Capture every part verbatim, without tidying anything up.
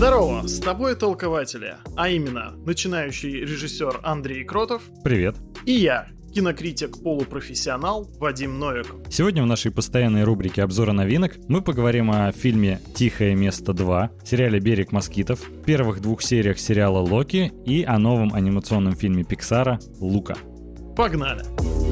Здорово, с тобой толкователи, а именно начинающий режиссер Андрей Кротов. Привет. И я, кинокритик-полупрофессионал Вадим Новиков. Сегодня в нашей постоянной рубрике обзора новинок мы поговорим о фильме «Тихое место два», сериале «Берег москитов», первых двух сериях сериала «Локи» и о новом анимационном фильме Пиксара «Лука». Погнали!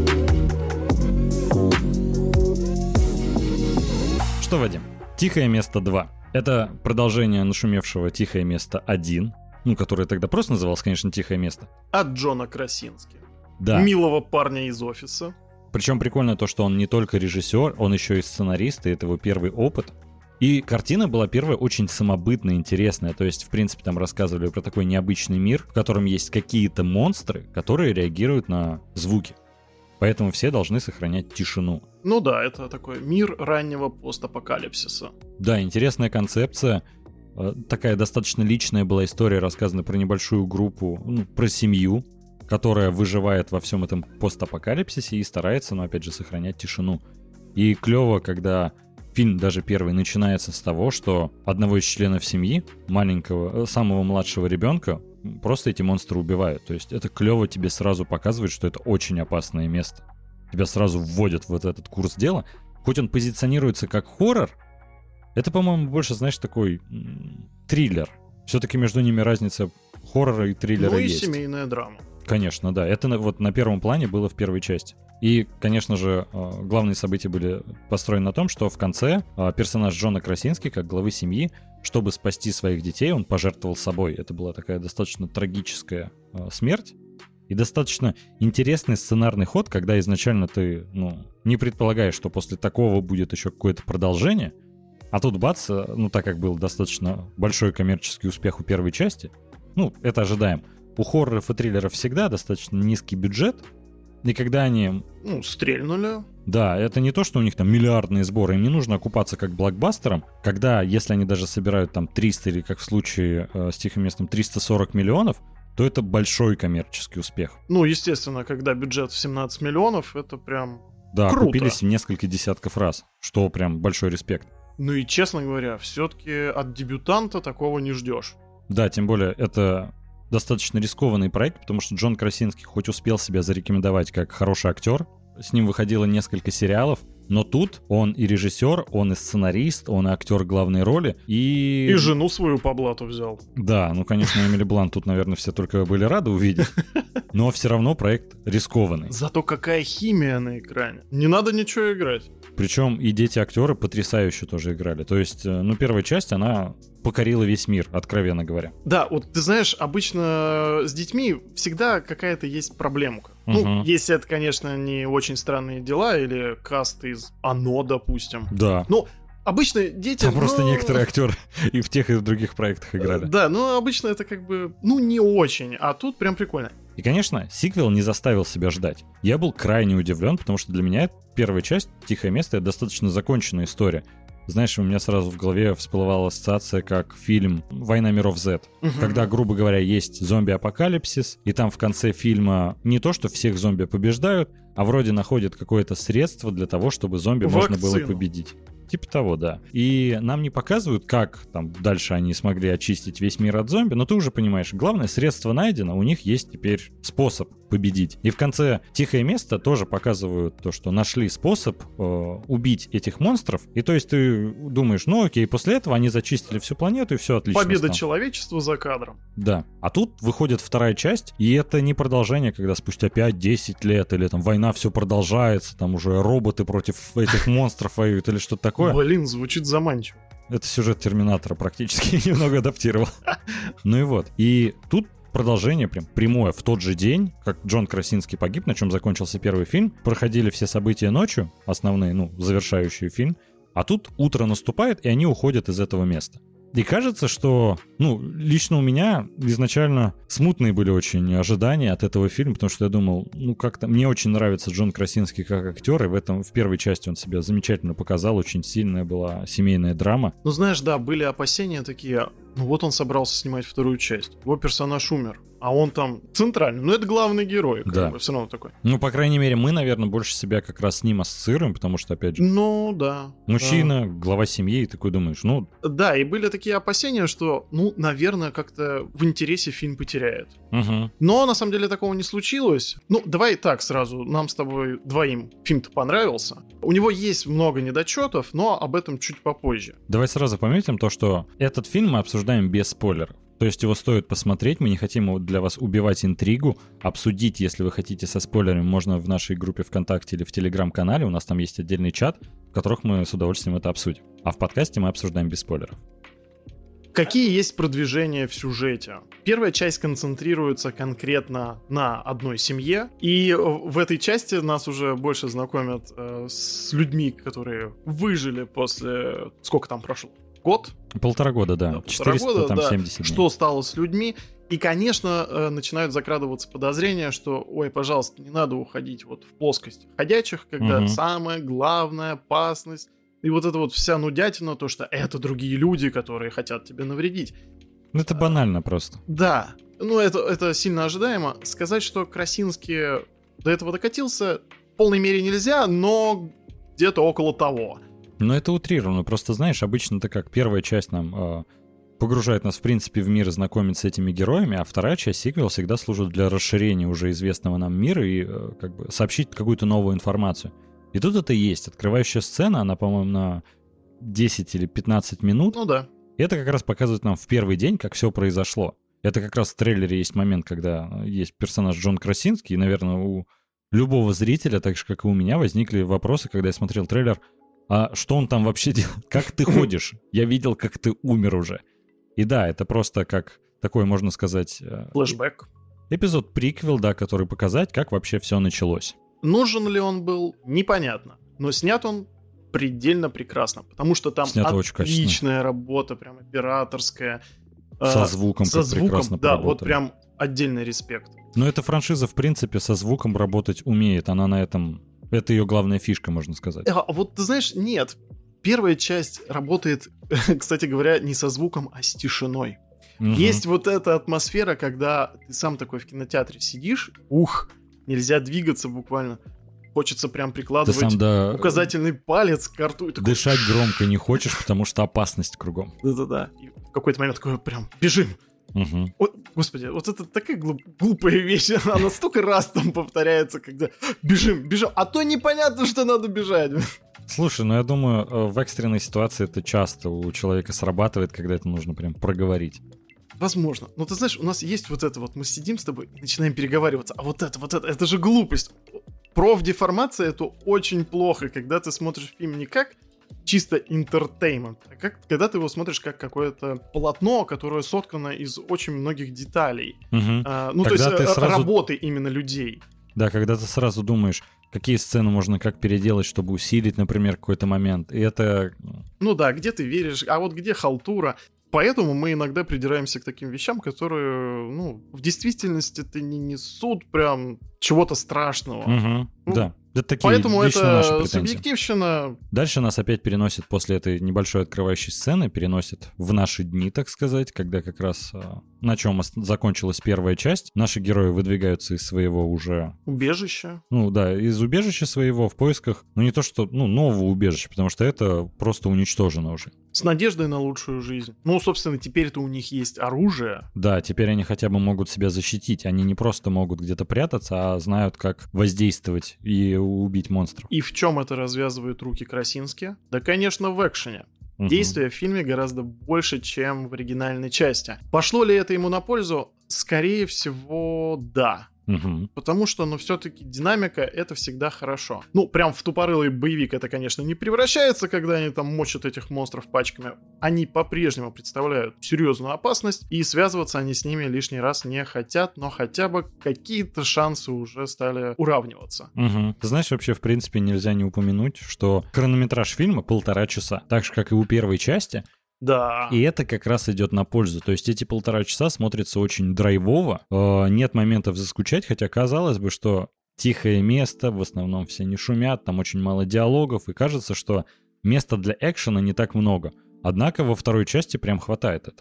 Что, Вадим? «Тихое место два». Это продолжение нашумевшего «Тихое место один», ну, которое тогда просто называлось, конечно, «Тихое место». От Джона Красински. Да. Милого парня из офиса. Причем прикольно то, что он не только режиссер, он еще и сценарист, и это его первый опыт. И картина была первая очень самобытная, интересная. То есть, в принципе, там рассказывали про такой необычный мир, в котором есть какие-то монстры, которые реагируют на звуки. Поэтому все должны сохранять тишину. Ну да, это такой мир раннего постапокалипсиса. Да, интересная концепция. Такая достаточно личная была история, рассказана про небольшую группу, ну, про семью, которая выживает во всем этом постапокалипсисе и старается, ну, опять же, сохранять тишину. И клево, когда фильм, даже первый, начинается с того, что одного из членов семьи, маленького, самого младшего ребенка, просто эти монстры убивают. То есть это клево тебе сразу показывает, что это очень опасное место. Тебя сразу вводят в вот этот курс дела. Хоть он позиционируется как хоррор, это, по-моему, больше, знаешь, такой м- триллер. Все-таки между ними разница хоррора и триллера ну и есть. семейная драма. Конечно, да. Это вот на первом плане было в первой части. И, конечно же, главные события были построены на том, что в конце персонаж Джона Красински, как главы семьи, чтобы спасти своих детей, он пожертвовал собой. Это была такая достаточно трагическая смерть и достаточно интересный сценарный ход, когда изначально ты, ну, не предполагаешь, что после такого будет еще какое-то продолжение, а тут бац, ну, так как был достаточно большой коммерческий успех у первой части, ну, это ожидаем. У хорроров и триллеров всегда достаточно низкий бюджет, и когда они... Ну, стрельнули. Да, это не то, что у них там миллиардные сборы, им не нужно окупаться как блокбастером, когда, если они даже собирают там триста или, как в случае э, с «Тихим местом», триста сорок миллионов, то это большой коммерческий успех. Ну, естественно, когда бюджет в семнадцать миллионов, это прям Да, круто. Купились в несколько десятков раз, что прям большой респект. Ну и, честно говоря, все-таки от дебютанта такого не ждешь. Да, тем более это... достаточно рискованный проект, потому что Джон Красински хоть успел себя зарекомендовать как хороший актер, с ним выходило несколько сериалов, но тут он и режиссер, он и сценарист, он и актер главной роли, и... И жену свою по блату взял. Да, ну, конечно, Эмили Блант тут, наверное, все только были рады увидеть, но все равно проект рискованный. Зато какая химия на экране. Не надо ничего играть. Причем и дети-актеры потрясающе тоже играли. То есть, ну, первая часть, она покорила весь мир, откровенно говоря. Да, вот ты знаешь, обычно с детьми всегда какая-то есть проблемка. Угу. Ну, если это, конечно, не очень странные дела или каст из «Оно», допустим. Да. Ну, обычно дети... Там ну... просто некоторые актеры и в тех, и в других проектах играли. Да, но обычно это как бы, ну, не очень, а тут прям прикольно. И, конечно, сиквел не заставил себя ждать. Я был крайне удивлен, потому что для меня первая часть «Тихое место» — это достаточно законченная история. Знаешь, у меня сразу в голове всплывала ассоциация как фильм «Война миров Z», угу. Когда, грубо говоря, есть зомби-апокалипсис, и там в конце фильма не то, что всех зомби побеждают, а вроде находят какое-то средство для того, чтобы зомби Вакцину. можно было победить. Типа того, да. И нам не показывают, как там дальше они смогли очистить весь мир от зомби, но ты уже понимаешь, главное, средство найдено, у них есть теперь способ победить. И в конце «Тихое место» тоже показывают то, что нашли способ э, убить этих монстров. И то есть ты думаешь, ну окей, после этого они зачистили всю планету, и все отлично Победа стало. человечества за кадром. Да. А тут выходит вторая часть, и это не продолжение, когда спустя пять-десять лет, или там война все продолжается, там уже роботы против этих монстров воюют, или что-то такое. Блин, звучит заманчиво. Это сюжет «Терминатора» практически немного адаптировал. Ну и вот. И тут продолжение прям прямое. В тот же день, как Джон Красински погиб, на чем закончился первый фильм, проходили все события ночью, основные, ну, завершающие фильм, а тут утро наступает, и они уходят из этого места. И кажется, что, ну, лично у меня изначально смутные были очень ожидания от этого фильма, потому что я думал, ну, как-то мне очень нравится Джон Красински как актер, и в этом, в первой части он себя замечательно показал, очень сильная была семейная драма. Ну, знаешь, да, были опасения такие, ну вот он собрался снимать вторую часть, его персонаж умер, а он там центральный. Ну, это главный герой, как Да. бы, все равно такой. Ну, по крайней мере, мы, наверное, больше себя как раз с ним ассоциируем, потому что, опять же, Ну, да. мужчина, глава семьи, и такой думаешь, ну, Да, и были такие опасения, что, ну, наверное, как-то в интересе фильм потеряет. угу. Но, на самом деле, такого не случилось. Ну, давай так сразу, нам с тобой двоим фильм-то понравился. У него есть много недочетов, но об этом чуть попозже. Давай сразу пометим то, что этот фильм мы обсуждаем без спойлеров. То есть его стоит посмотреть, мы не хотим для вас убивать интригу, обсудить, если вы хотите со спойлерами, можно в нашей группе ВКонтакте или в Телеграм-канале, у нас там есть отдельный чат, в которых мы с удовольствием это обсудим. А в подкасте мы обсуждаем без спойлеров. Какие есть продвижения в сюжете? Первая часть концентрируется конкретно на одной семье, и в этой части нас уже больше знакомят э, с людьми, которые выжили после... Сколько там прошло? Год? Полтора года, да. Да, полтора четыреста года, там да. семьдесят дней. Что стало с людьми? И, конечно, э, начинают закрадываться подозрения, что, ой, пожалуйста, не надо уходить вот в плоскость ходячих, когда Мгм. самая главная опасность, и вот эта вот вся нудятина, то, что это другие люди, которые хотят тебе навредить. Ну, это банально просто. Да, ну это, это сильно ожидаемо. Сказать, что Красинский до этого докатился, в полной мере нельзя, но где-то около того. Но это утрировано. Просто, знаешь, обычно-то как первая часть нам э, погружает нас, в принципе, в мир и знакомит с этими героями, а вторая часть, сиквел, всегда служит для расширения уже известного нам мира и э, как бы сообщить какую-то новую информацию. И тут это есть. Открывающая сцена, она, по-моему, на десять или пятнадцать минут. Ну да. И это как раз показывает нам в первый день, как все произошло. Это как раз в трейлере есть момент, когда есть персонаж Джон Красинский, и, наверное, у любого зрителя, так же, как и у меня, возникли вопросы, когда я смотрел трейлер, а что он там вообще делает? Как ты ходишь? Я видел, как ты умер уже. И да, это просто как такой, можно сказать, э, Флэшбэк. эпизод приквел, да, который показать, как вообще все началось. Нужен ли он был, непонятно. Но снят он предельно прекрасно, потому что там Снято очень качественно. отличная работа, прям операторская. Со э, звуком Со как звуком, прекрасно да, вот поработали. прям отдельный респект. Но эта франшиза, в принципе, со звуком работать умеет. Она на этом... Это ее главная фишка, можно сказать. А вот ты знаешь, нет. Первая часть работает, кстати говоря, не со звуком, а с тишиной. Мгм. Есть вот эта атмосфера, когда ты сам такой в кинотеатре сидишь, ух, нельзя двигаться буквально. Хочется прям Ты прикладывать сам, да, указательный палец к рту и такой... дышать громко не хочешь, потому что опасность кругом. Да-да-да. И в какой-то момент такой прям бежим. Мгм. Вот, господи, вот это такая глуп- глупая вещь. Она столько раз там повторяется, когда бежим, бежим. А то непонятно, что надо бежать. Слушай, ну я думаю, э, в экстренной ситуации это часто у человека срабатывает, когда это нужно прям проговорить. Возможно. Но ты знаешь, у нас есть вот это вот. Мы сидим с тобой и начинаем переговариваться. А вот это, вот это, это же глупость. Профдеформация — это очень плохо, когда ты смотришь фильм не как чисто интертеймент, а как, когда ты его смотришь как какое-то полотно, которое соткано из очень многих деталей. Мгм. А, ну, Когда то есть ты э, сразу- работы именно людей. Да, когда ты сразу думаешь, какие сцены можно как переделать, чтобы усилить, например, какой-то момент. И это... Ну да, где ты веришь, а вот где халтура. Поэтому мы иногда придираемся к таким вещам, которые, ну, в действительности-то не несут прям чего-то страшного. Мгм. Ну, Да, это такие Поэтому лично наши это претензии. субъективщина. Дальше нас опять переносит после этой небольшой открывающей сцены, переносит в наши дни, так сказать, когда как раз а, на чем ос- закончилась первая часть. Наши герои выдвигаются из своего уже, Убежище. ну да, из убежища своего в поисках, ну не то что, ну, нового убежища, потому что это просто уничтожено уже. С надеждой на лучшую жизнь. Ну, собственно, теперь-то у них есть оружие. Да, теперь они хотя бы могут себя защитить. Они не просто могут где-то прятаться, а знают, как воздействовать и убить монстров. И в чем это развязывает руки Красински? Да, конечно, в экшене. Мгм. Действия в фильме гораздо больше, чем в оригинальной части. Пошло ли это ему на пользу? Скорее всего, да. Мгм. Потому что, ну, все-таки динамика — это всегда хорошо. Ну, прям в тупорылый боевик это, конечно, не превращается, когда они там мочат этих монстров пачками. Они по-прежнему представляют серьезную опасность, и связываться они с ними лишний раз не хотят, но хотя бы какие-то шансы уже стали уравниваться. Мгм. Ты знаешь, вообще, в принципе, нельзя не упомянуть, что хронометраж фильма полтора часа. Так же, как и у первой части. Да. И это как раз идет на пользу. То есть эти полтора часа смотрятся очень драйвово. Э, нет моментов заскучать, хотя казалось бы, что тихое место, в основном все не шумят, там очень мало диалогов, и кажется, что места для экшена не так много. Однако во второй части прям хватает этого.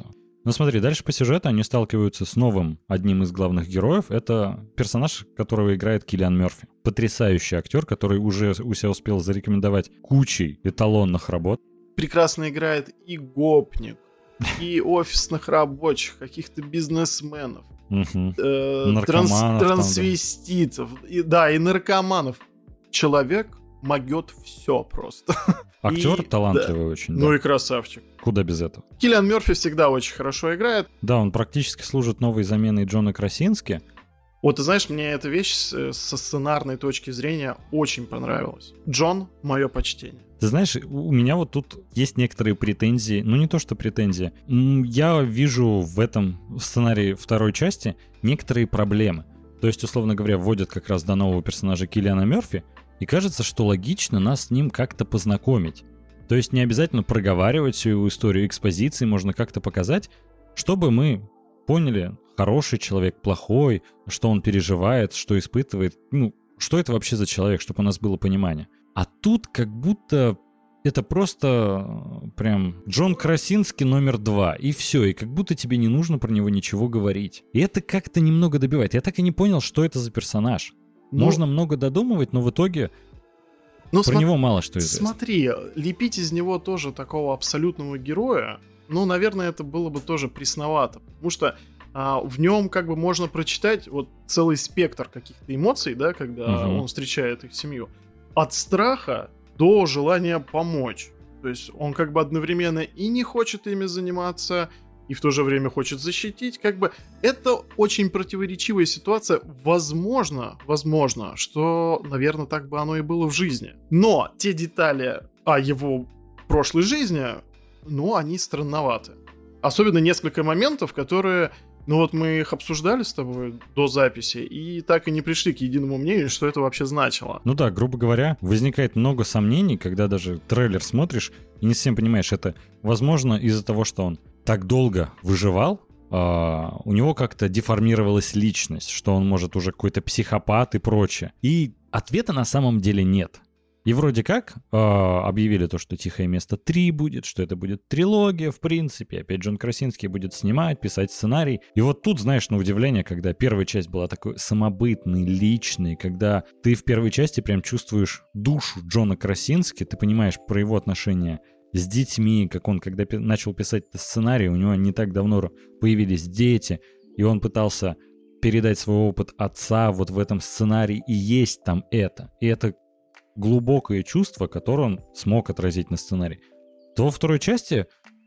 Ну смотри, дальше по сюжету они сталкиваются с новым одним из главных героев. Это персонаж, которого играет Киллиан Мёрфи. Потрясающий актер, который уже у себя успел зарекомендовать кучей эталонных работ. Прекрасно играет и гопник, и офисных рабочих, каких-то бизнесменов, Угу. э, Наркоманов транс- там, да. трансвеститов, и, да, и наркоманов. Человек могет все просто. Актер И- талантливый очень, да. Ну и красавчик. Куда без этого? Киллиан Мёрфи всегда очень хорошо играет. Да, он практически служит новой заменой Джона Красински. Вот ты знаешь, мне эта вещь с- со сценарной точки зрения очень понравилась. Джон, мое почтение. Ты знаешь, у меня вот тут есть некоторые претензии. Ну, не то, что претензии. М, Я вижу в этом сценарии второй части некоторые проблемы. То есть, условно говоря, вводят как раз до нового персонажа Киллиана Мёрфи, и кажется, что логично нас с ним как-то познакомить. То есть не обязательно проговаривать всю его историю экспозиции, можно как-то показать, чтобы мы поняли, хороший человек, плохой, что он переживает, что испытывает, ну, что это вообще за человек, чтобы у нас было понимание. А тут как будто это просто э, прям Джон Красински номер два, и все, и как будто тебе не нужно про него ничего говорить. И это как-то немного добивает. Я так и не понял, что это за персонаж. Ну, Можно много додумывать, но в итоге ну, про смо- него мало что известно. Смотри, лепить из него тоже такого абсолютного героя, ну, наверное, это было бы тоже пресновато, потому что а, в нем как бы можно прочитать вот целый спектр каких-то эмоций, да, когда Мгм. он встречает их семью. От страха до желания помочь. То есть он как бы одновременно и не хочет ими заниматься, и в то же время хочет защитить. Как бы это очень противоречивая ситуация. Возможно, возможно, что, наверное, так бы оно и было в жизни. Но те детали о его прошлой жизни, ну, они странноваты. Особенно несколько моментов, которые... Ну вот мы их обсуждали с тобой до записи, и так и не пришли к единому мнению, что это вообще значило. Ну да, грубо говоря, возникает много сомнений, когда даже трейлер смотришь и не совсем понимаешь, это возможно из-за того, что он так долго выживал, а, у него как-то деформировалась личность, что он может уже какой-то психопат и прочее. И ответа на самом деле нет. И вроде как э, объявили то, что «Тихое место три» будет, что это будет трилогия, в принципе. Опять Джон Красинский будет снимать, писать сценарий. И вот тут, знаешь, на удивление, когда первая часть была такой самобытной, личной, когда ты в первой части прям чувствуешь душу Джона Красински, ты понимаешь про его отношения с детьми, как он, когда пи- начал писать этот сценарий, у него не так давно появились дети, и он пытался передать свой опыт отца вот в этом сценарии, и есть там это. И это глубокое чувство, которое он смог отразить на сценарий, то во второй части,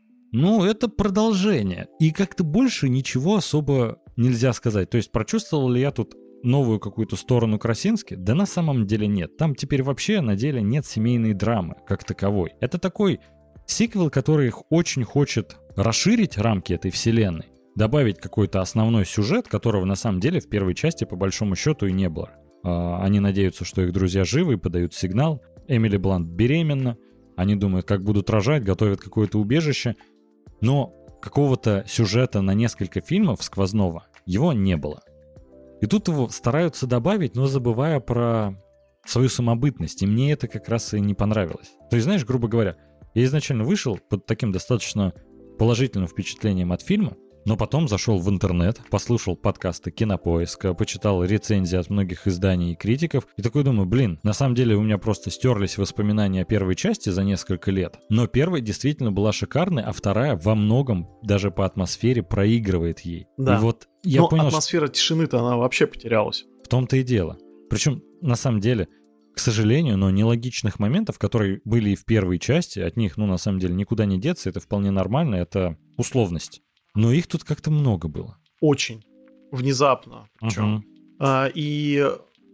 ну, это продолжение. И как-то больше ничего особо нельзя сказать. То есть прочувствовал ли я тут новую какую-то сторону Красински? Да на самом деле нет. Там теперь вообще на деле нет семейной драмы как таковой. Это такой сиквел, который очень хочет расширить рамки этой вселенной, добавить какой-то основной сюжет, которого на самом деле в первой части по большому счету и не было. Они надеются, что их друзья живы и подают сигнал. Эмили Блант беременна. Они думают, как будут рожать, готовят какое-то убежище. Но какого-то сюжета на несколько фильмов сквозного его не было. И тут его стараются добавить, но забывая про свою самобытность. И мне это как раз и не понравилось. То есть, знаешь, грубо говоря, я изначально вышел под таким достаточно положительным впечатлением от фильма, но потом зашел в интернет, послушал подкасты Кинопоиска, почитал рецензии от многих изданий и критиков, и такой думаю, блин, на самом деле у меня просто стерлись воспоминания о первой части за несколько лет, но первая действительно была шикарной, а вторая во многом даже по атмосфере проигрывает ей. Да. И вот я Но понял, атмосфера тишины-то она вообще потерялась. что в том-то и дело. Причем, на самом деле, к сожалению, но нелогичных моментов, которые были и в первой части, от них, ну, на самом деле, никуда не деться, это вполне нормально, это условность. Но их тут как-то много было. Очень. Внезапно. Причем. Мгм. А, и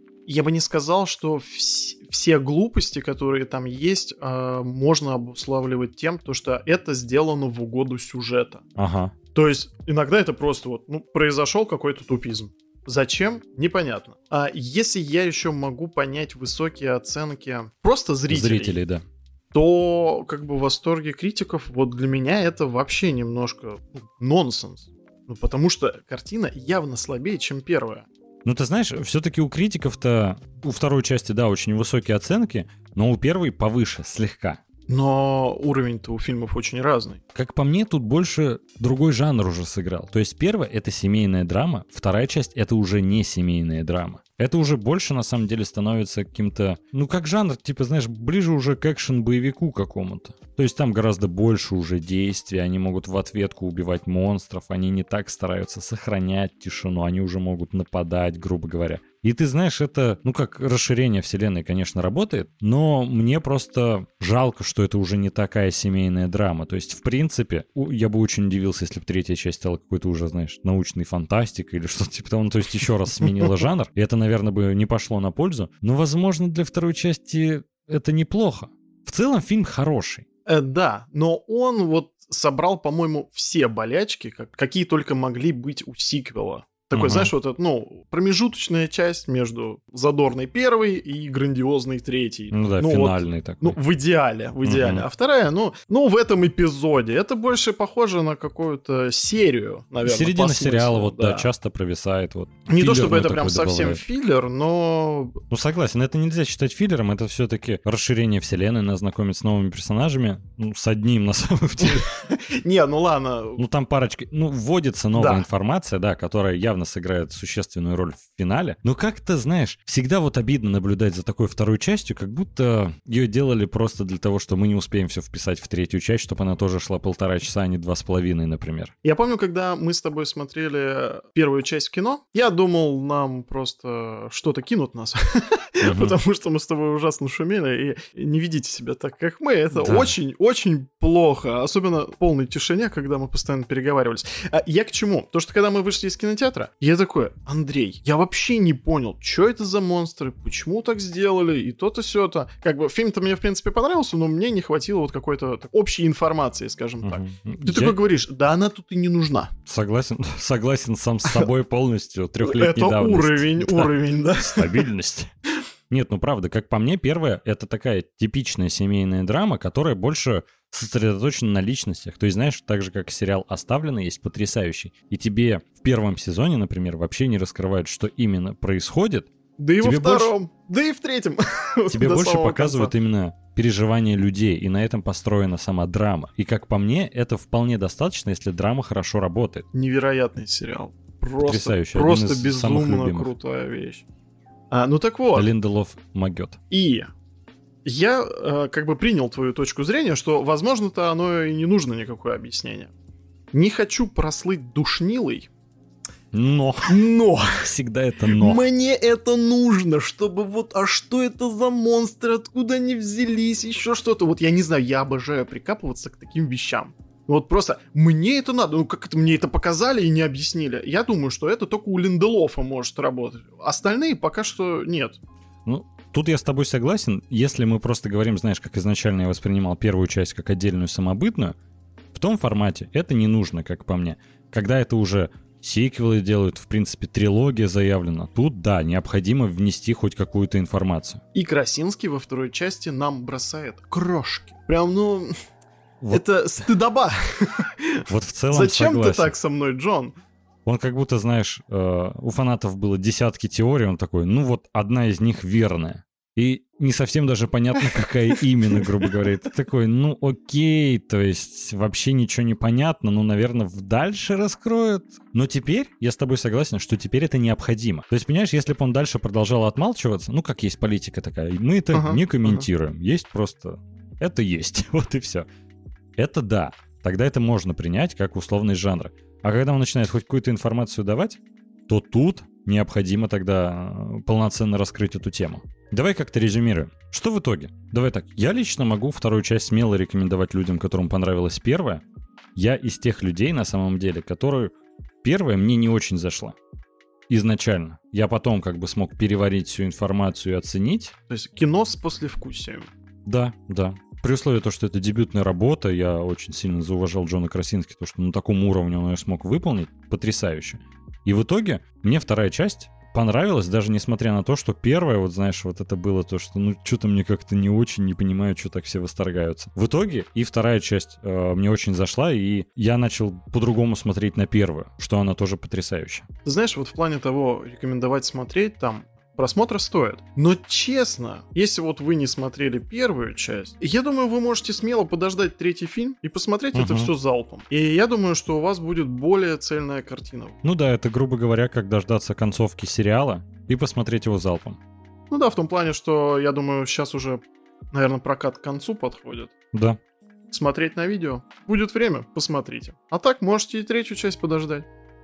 я бы не сказал, что вс- все глупости, которые там есть, а, можно обуславливать тем, то, что это сделано в угоду сюжета. Ага. То есть иногда это просто вот, ну, произошел какой-то тупизм. Зачем? Непонятно. А если я еще могу понять высокие оценки просто зрителей, Зрителей, да. то как бы в восторге критиков, вот для меня это вообще немножко ну, нонсенс. Ну, потому что картина явно слабее, чем первая. Ну, ты знаешь, все-таки у критиков-то у второй части, да, очень высокие оценки, но у первой повыше, слегка. Но уровень-то у фильмов очень разный. Как по мне, тут больше другой жанр уже сыграл. То есть первая — это семейная драма, вторая часть — это уже не семейная драма. Это уже больше, на самом деле, становится каким-то, ну, как жанр, типа, знаешь, ближе уже к экшен-боевику какому-то. То есть там гораздо больше уже действий, они могут в ответку убивать монстров, они не так стараются сохранять тишину, они уже могут нападать, грубо говоря. И ты знаешь, это, ну, как расширение вселенной, конечно, работает, но мне просто жалко, что это уже не такая семейная драма. То есть, в принципе, я бы очень удивился, если бы третья часть стала какой-то уже, знаешь, научной фантастикой или что-то типа того. Ну, то есть, еще раз сменила жанр, и это, наверное, бы не пошло на пользу. Но, возможно, для второй части это неплохо. В целом, фильм хороший. Э, да, но он вот собрал, по-моему, все болячки, как, какие только могли быть у сиквела. Такой, uh-huh. знаешь, вот это, ну, промежуточная часть между задорной первой и грандиозной третьей. Ну да, ну, финальный вот, такой. Ну, в идеале, в идеале. Uh-huh. А вторая, ну, ну, в этом эпизоде. Это больше похоже на какую-то серию, наверное. Середина сериала вот, да. да, часто провисает. Вот. Не то, чтобы это прям совсем добавляет. Филлер, но... Ну, согласен, это нельзя считать филлером, это все-таки расширение вселенной, нас знакомить с новыми персонажами, ну, с одним, на самом деле. Не, ну ладно. Ну, там парочка, ну, вводится новая информация, да, которая явно сыграет существенную роль в финале. Но как-то, знаешь, всегда вот обидно наблюдать за такой второй частью, как будто ее делали просто для того, что мы не успеем все вписать в третью часть, чтобы она тоже шла полтора часа, а не два с половиной, например. Я помню, когда мы с тобой смотрели первую часть в кино, я думал, нам просто что-то кинут нас, потому что мы с тобой ужасно шумели, и не ведите себя так, как мы. Это очень-очень плохо, особенно в полной тишине, когда мы постоянно переговаривались. Я к чему? То, что когда мы вышли из кинотеатра, я такой: Андрей, я вообще не понял, что это за монстры, почему так сделали, и то-то, сё-то. Как бы фильм-то мне, в принципе, понравился, но мне не хватило вот какой-то так, общей информации, скажем так. Ты я... такой говоришь: да она тут и не нужна. Согласен, согласен сам с собой полностью, трехлетней давности. Это уровень, да. уровень, да. Стабильность. Нет, ну правда, как по мне, первая — это такая типичная семейная драма, которая больше сосредоточена на личностях. То есть, знаешь, так же, как сериал «Оставленный» есть потрясающий, и тебе в первом сезоне, например, вообще не раскрывают, что именно происходит. Да и тебе во втором, больше... да и в третьем. Тебе больше показывают именно переживания людей, и на этом построена сама драма. И как по мне, это вполне достаточно, если драма хорошо работает. Невероятный сериал. Просто, Потрясающий. просто безумно крутая вещь. А, ну так вот. Линделов могет. И я э, как бы принял твою точку зрения, что, возможно-то, оно и не нужно никакое объяснение. Не хочу прослыть душнилой. Но. Но. Всегда это но. Мне это нужно, чтобы вот, а что это за монстры, откуда они взялись, еще что-то. Вот я не знаю, я обожаю прикапываться к таким вещам. Вот просто мне это надо, ну как это мне это показали и не объяснили. Я думаю, что это только у Линделофа может работать. Остальные пока что нет. Ну, тут я с тобой согласен. Если мы просто говорим, знаешь, как изначально я воспринимал первую часть как отдельную самобытную, в том формате это не нужно, как по мне. Когда это уже сиквелы делают, в принципе, трилогия заявлена, тут, да, необходимо внести хоть какую-то информацию. И Красинский во второй части нам бросает крошки. Прям, ну... Вот. Это стыдоба. Вот в целом Зачем согласен. ты так со мной, Джон? Он как будто, знаешь, э, у фанатов было десятки теорий, он такой, ну вот одна из них верная. И не совсем даже понятно, какая именно, грубо говоря. Ты такой, ну окей, то есть вообще ничего не понятно, ну, наверное, дальше раскроют. Но теперь я с тобой согласен, что теперь это необходимо. То есть, понимаешь, если бы он дальше продолжал отмалчиваться, ну, как есть политика такая, мы это ага, не комментируем, ага. Есть просто... Это есть, вот и все. Это да, тогда это можно принять как условность жанра. А когда он начинает хоть какую-то информацию давать, то тут необходимо тогда полноценно раскрыть эту тему. Давай как-то резюмируем. Что в итоге? Давай так, я лично могу вторую часть смело рекомендовать людям, которым понравилась первая. Я из тех людей, на самом деле, которые первая мне не очень зашла. Изначально. Я потом как бы смог переварить всю информацию и оценить. То есть кино с послевкусием. Да, да. При условии того, что это дебютная работа, я очень сильно зауважал Джона Красински, то, что на таком уровне он ее смог выполнить, потрясающе. И в итоге мне вторая часть понравилась, даже несмотря на то, что первая, вот знаешь, вот это было то, что ну что-то мне как-то не очень, не понимаю, что так все восторгаются. В итоге и вторая часть э, мне очень зашла, и я начал по-другому смотреть на первую, что она тоже потрясающая. Ты знаешь, вот в плане того, рекомендовать смотреть, там просмотра стоит. Но честно, если вот вы не смотрели первую часть, я думаю, вы можете смело подождать третий фильм и посмотреть uh-huh. это все залпом. И я думаю, что у вас будет более цельная картина. Ну да, это, грубо говоря, как дождаться концовки сериала и посмотреть его залпом. Ну да, в том плане, что, я думаю, сейчас уже, наверное, прокат к концу подходит. Да. Смотреть на видео. Будет время, посмотрите. А так, можете и третью часть подождать.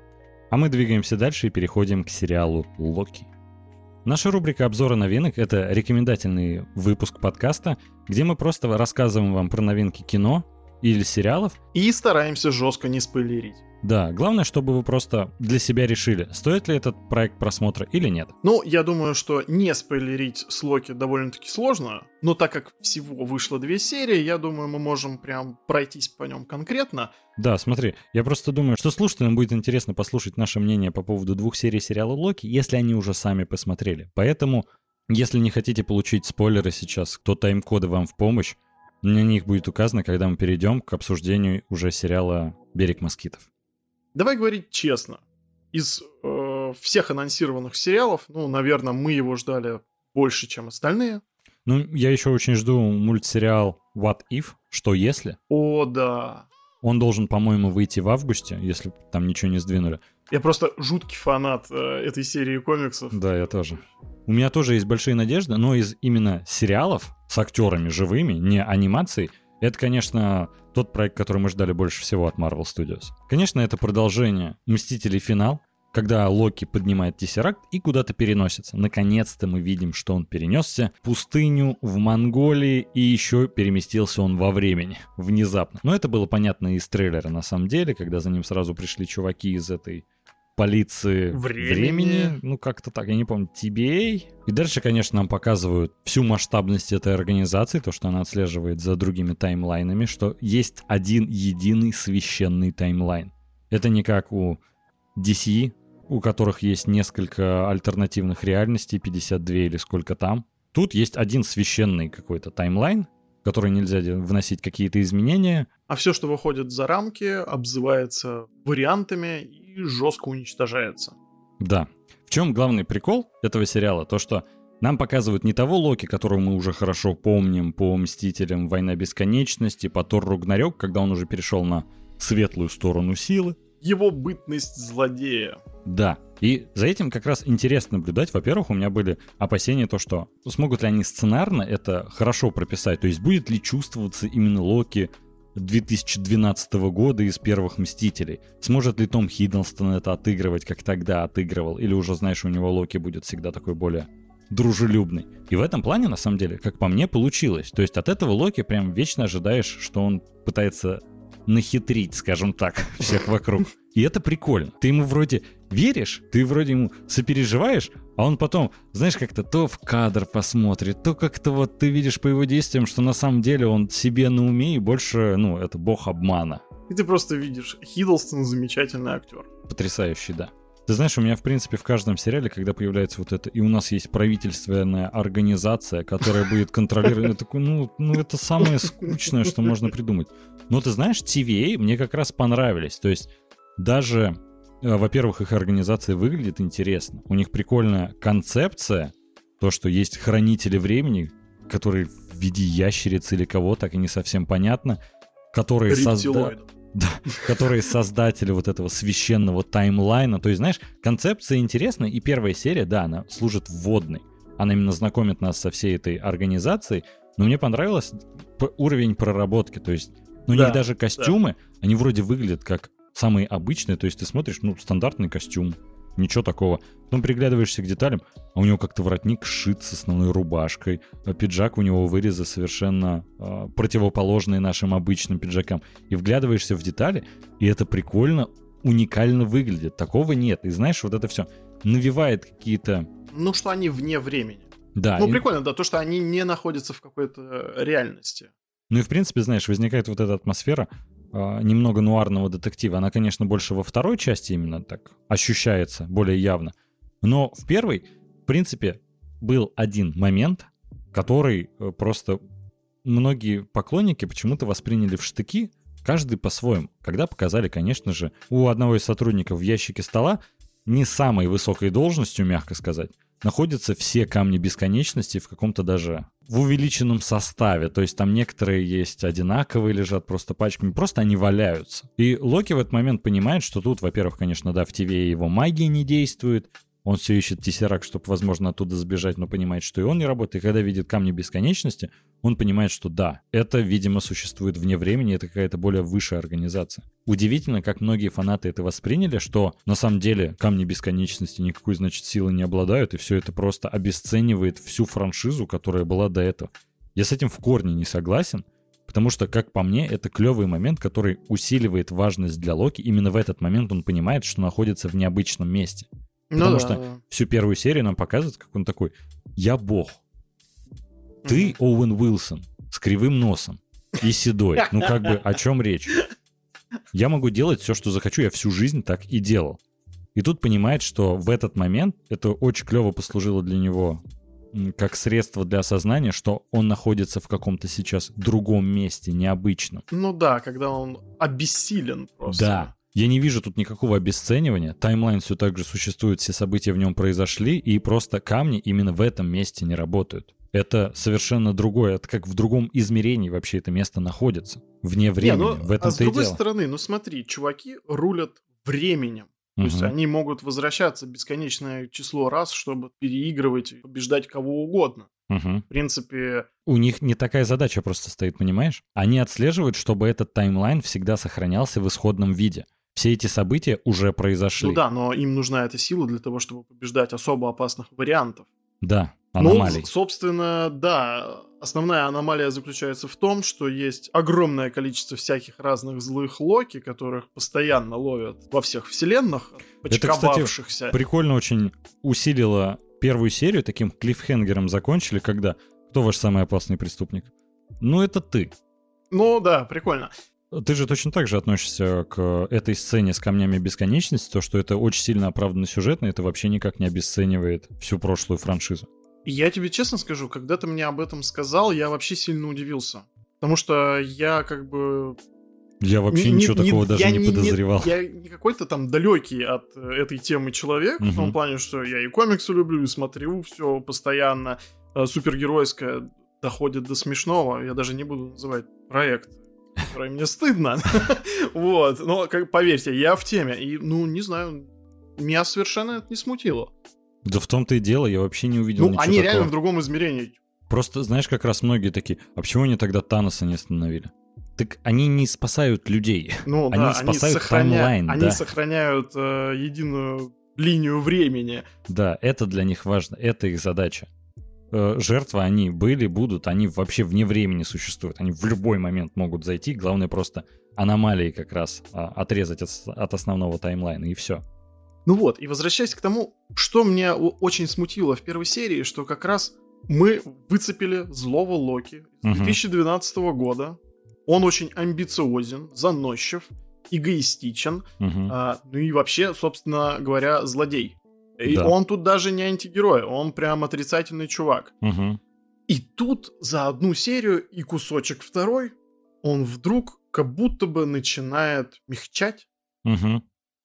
А мы двигаемся дальше и переходим к сериалу «Локи». Наша рубрика «Обзоры новинок» — это рекомендательный выпуск подкаста, где мы просто рассказываем вам про новинки кино или сериалов. И стараемся жестко не спойлерить. Да, главное, чтобы вы просто для себя решили, стоит ли этот проект просмотра или нет. Ну, я думаю, что не спойлерить с Локи довольно-таки сложно, но так как всего вышло две серии, я думаю, мы можем прям пройтись по нем конкретно. Да, смотри, я просто думаю, что слушателям будет интересно послушать наше мнение по поводу двух серий сериала «Локи», если они уже сами посмотрели. Поэтому, если не хотите получить спойлеры сейчас, то тайм-коды вам в помощь. На них будет указано, когда мы перейдем к обсуждению уже сериала «Берег москитов». Давай говорить честно. Из э, всех анонсированных сериалов, ну, наверное, мы его ждали больше, чем остальные. Ну, я еще очень жду мультсериал «What If?», «Что если?». О, да. Он должен, по-моему, выйти в августе, если там ничего не сдвинули. Я просто жуткий фанат э, этой серии комиксов. Да, я тоже. У меня тоже есть большие надежды, но из именно сериалов с актерами живыми, не анимацией, это, конечно, тот проект, который мы ждали больше всего от Marvel Studios. Конечно, это продолжение «Мстителей. Финал», когда Локи поднимает Тессеракт и куда-то переносится. Наконец-то мы видим, что он перенесся в пустыню, в Монголии, и еще переместился он во времени. Внезапно. Но это было понятно из трейлера на самом деле, когда за ним сразу пришли чуваки из этой полиции времени. времени. Ну, как-то так, я не помню, ти би эй. И дальше, конечно, нам показывают всю масштабность этой организации, то, что она отслеживает за другими таймлайнами, что есть один единый священный таймлайн. Это не как у ди си, у которых есть несколько альтернативных реальностей, пятьдесят два или сколько там. Тут есть один священный какой-то таймлайн, в который нельзя вносить какие-то изменения. А все, что выходит за рамки, обзывается вариантами и жестко уничтожается. Да. В чем главный прикол этого сериала? То, что нам показывают не того Локи, которого мы уже хорошо помним по «Мстителям. Война бесконечности», по Тор Рагнарёк, когда он уже перешел на светлую сторону силы. Его бытность злодея. Да. И за этим как раз интересно наблюдать. Во-первых, у меня были опасения то, что смогут ли они сценарно это хорошо прописать. То есть будет ли чувствоваться именно Локи две тысячи двенадцатого года из первых «Мстителей». Сможет ли Том Хиддлстон это отыгрывать, как тогда отыгрывал? Или уже, знаешь, у него Локи будет всегда такой более дружелюбный. И в этом плане, на самом деле, как по мне, получилось. То есть от этого Локи прям вечно ожидаешь, что он пытается нахитрить, скажем так, всех вокруг. И это прикольно. Ты ему вроде веришь, ты вроде ему сопереживаешь, а он потом, знаешь, как-то то в кадр посмотрит, то как-то вот ты видишь по его действиям, что на самом деле он себе на уме и больше, ну, это бог обмана. И ты просто видишь, Хиддлстон замечательный актер. Потрясающий, да. Ты знаешь, у меня, в принципе, в каждом сериале, когда появляется вот это, и у нас есть правительственная организация, которая будет контролировать, я такой, ну, ну, это самое скучное, что можно придумать. Но ты знаешь, ти ви эй мне как раз понравились. То есть даже, во-первых, их организация выглядит интересно. У них прикольная концепция, то, что есть хранители времени, которые в виде ящерицы или кого, так и не совсем понятно, которые создали... Да, которые создатели вот этого священного таймлайна. То есть, знаешь, концепция интересна, и первая серия, да, она служит вводной. Она именно знакомит нас со всей этой организацией. Но мне понравилось уровень проработки. То есть, ну, у да, них даже костюмы, да. Они вроде выглядят как самые обычные. То есть, ты смотришь, ну, стандартный костюм, ничего такого. Потом приглядываешься к деталям, а у него как-то воротник сшит с основной рубашкой, а пиджак у него вырезы совершенно э, противоположные нашим обычным пиджакам. И вглядываешься в детали, и это прикольно, уникально выглядит. Такого нет. И знаешь, вот это все навевает какие-то... Ну, что они вне времени. Да. Ну, и... прикольно, да, то, что они не находятся в какой-то реальности. Ну и, в принципе, знаешь, возникает вот эта атмосфера э, немного нуарного детектива. Она, конечно, больше во второй части именно так ощущается более явно. Но в первой, в принципе, был один момент, который э, просто многие поклонники почему-то восприняли в штыки, каждый по-своему. Когда показали, конечно же, у одного из сотрудников в ящике стола не самой высокой должностью, мягко сказать, находятся все камни бесконечности в каком-то даже в увеличенном составе. То есть там некоторые есть одинаковые, лежат просто пачками, просто они валяются. И Локи в этот момент понимает, что тут, во-первых, конечно, да, в ТВ его магия не действует, он все ищет Тессеракт, чтобы, возможно, оттуда сбежать, но понимает, что и он не работает. И когда видит камни бесконечности, он понимает, что да, это, видимо, существует вне времени, это какая-то более высшая организация. Удивительно, как многие фанаты это восприняли, что на самом деле камни бесконечности никакой, значит, силы не обладают, и все это просто обесценивает всю франшизу, которая была до этого. Я с этим в корне не согласен, потому что, как по мне, это клевый момент, который усиливает важность для Локи. Именно в этот момент он понимает, что находится в необычном месте. Потому ну, что да. всю первую серию нам показывают, как он такой: я бог. Ты mm-hmm. Оуэн Уилсон с кривым носом и седой. Ну как бы о чем речь? Я могу делать все, что захочу, я всю жизнь так и делал. И тут понимает, что в этот момент это очень клево послужило для него как средство для осознания, что он находится в каком-то сейчас другом месте, необычном. Ну да, когда он обессилен просто. Да. Я не вижу тут никакого обесценивания. Таймлайн все так же существует, все события в нем произошли, и просто камни именно в этом месте не работают. Это совершенно другое, это как в другом измерении вообще это место находится. Вне времени, не, ну, в этом-то а с другой и дело. стороны, ну смотри, чуваки рулят временем. То угу. есть они могут возвращаться бесконечное число раз, чтобы переигрывать и побеждать кого угодно. Угу. В принципе... У них не такая задача просто стоит, понимаешь? Они отслеживают, чтобы этот таймлайн всегда сохранялся в исходном виде. Все эти события уже произошли. Ну да, но им нужна эта сила для того, чтобы побеждать особо опасных вариантов. Да, аномалий. Ну, собственно, да. Основная аномалия заключается в том, что есть огромное количество всяких разных злых Локи, которых постоянно ловят во всех вселенных, почковавшихся. Это, кстати, прикольно очень усилило первую серию, таким клиффхенгером закончили, когда кто ваш самый опасный преступник? Ну, это ты. Ну да, прикольно. Ты же точно так же относишься к этой сцене с камнями бесконечности, то, что это очень сильно оправданно сюжетно, это вообще никак не обесценивает всю прошлую франшизу. Я тебе честно скажу, когда ты мне об этом сказал, я вообще сильно удивился. Потому что я как бы... Я вообще не, ничего не, такого не, даже не, не подозревал. Не, я не какой-то там далекий от этой темы человек, угу. в том плане, что я и комиксы люблю, и смотрю все постоянно. Супергеройское доходит до смешного. Я даже не буду называть проект, который мне стыдно. Вот. Но, как, поверьте, я в теме. И, ну, не знаю, меня совершенно это не смутило. Да в том-то и дело, я вообще не увидел ну, ничего они такого. реально в другом измерении. Просто, знаешь, как раз многие такие, а почему они тогда Таноса не остановили? Так они не спасают людей. Ну, они да, спасают они таймлайн. Они да. сохраняют э, единую линию времени. Да, это для них важно, это их задача. Э, жертвы они были, будут, они вообще вне времени существуют. Они в любой момент могут зайти, главное просто аномалии как раз э, отрезать от, от основного таймлайна, и все. Ну вот, и возвращаясь к тому, что меня очень смутило в первой серии, что как раз мы выцепили злого Локи с две тысячи двенадцатого uh-huh. года. Он очень амбициозен, заносчив, эгоистичен, uh-huh. а, ну и вообще, собственно говоря, злодей. И да. он тут даже не антигерой, он прям отрицательный чувак. Uh-huh. И тут за одну серию и кусочек второй он вдруг как будто бы начинает мягчать. Uh-huh.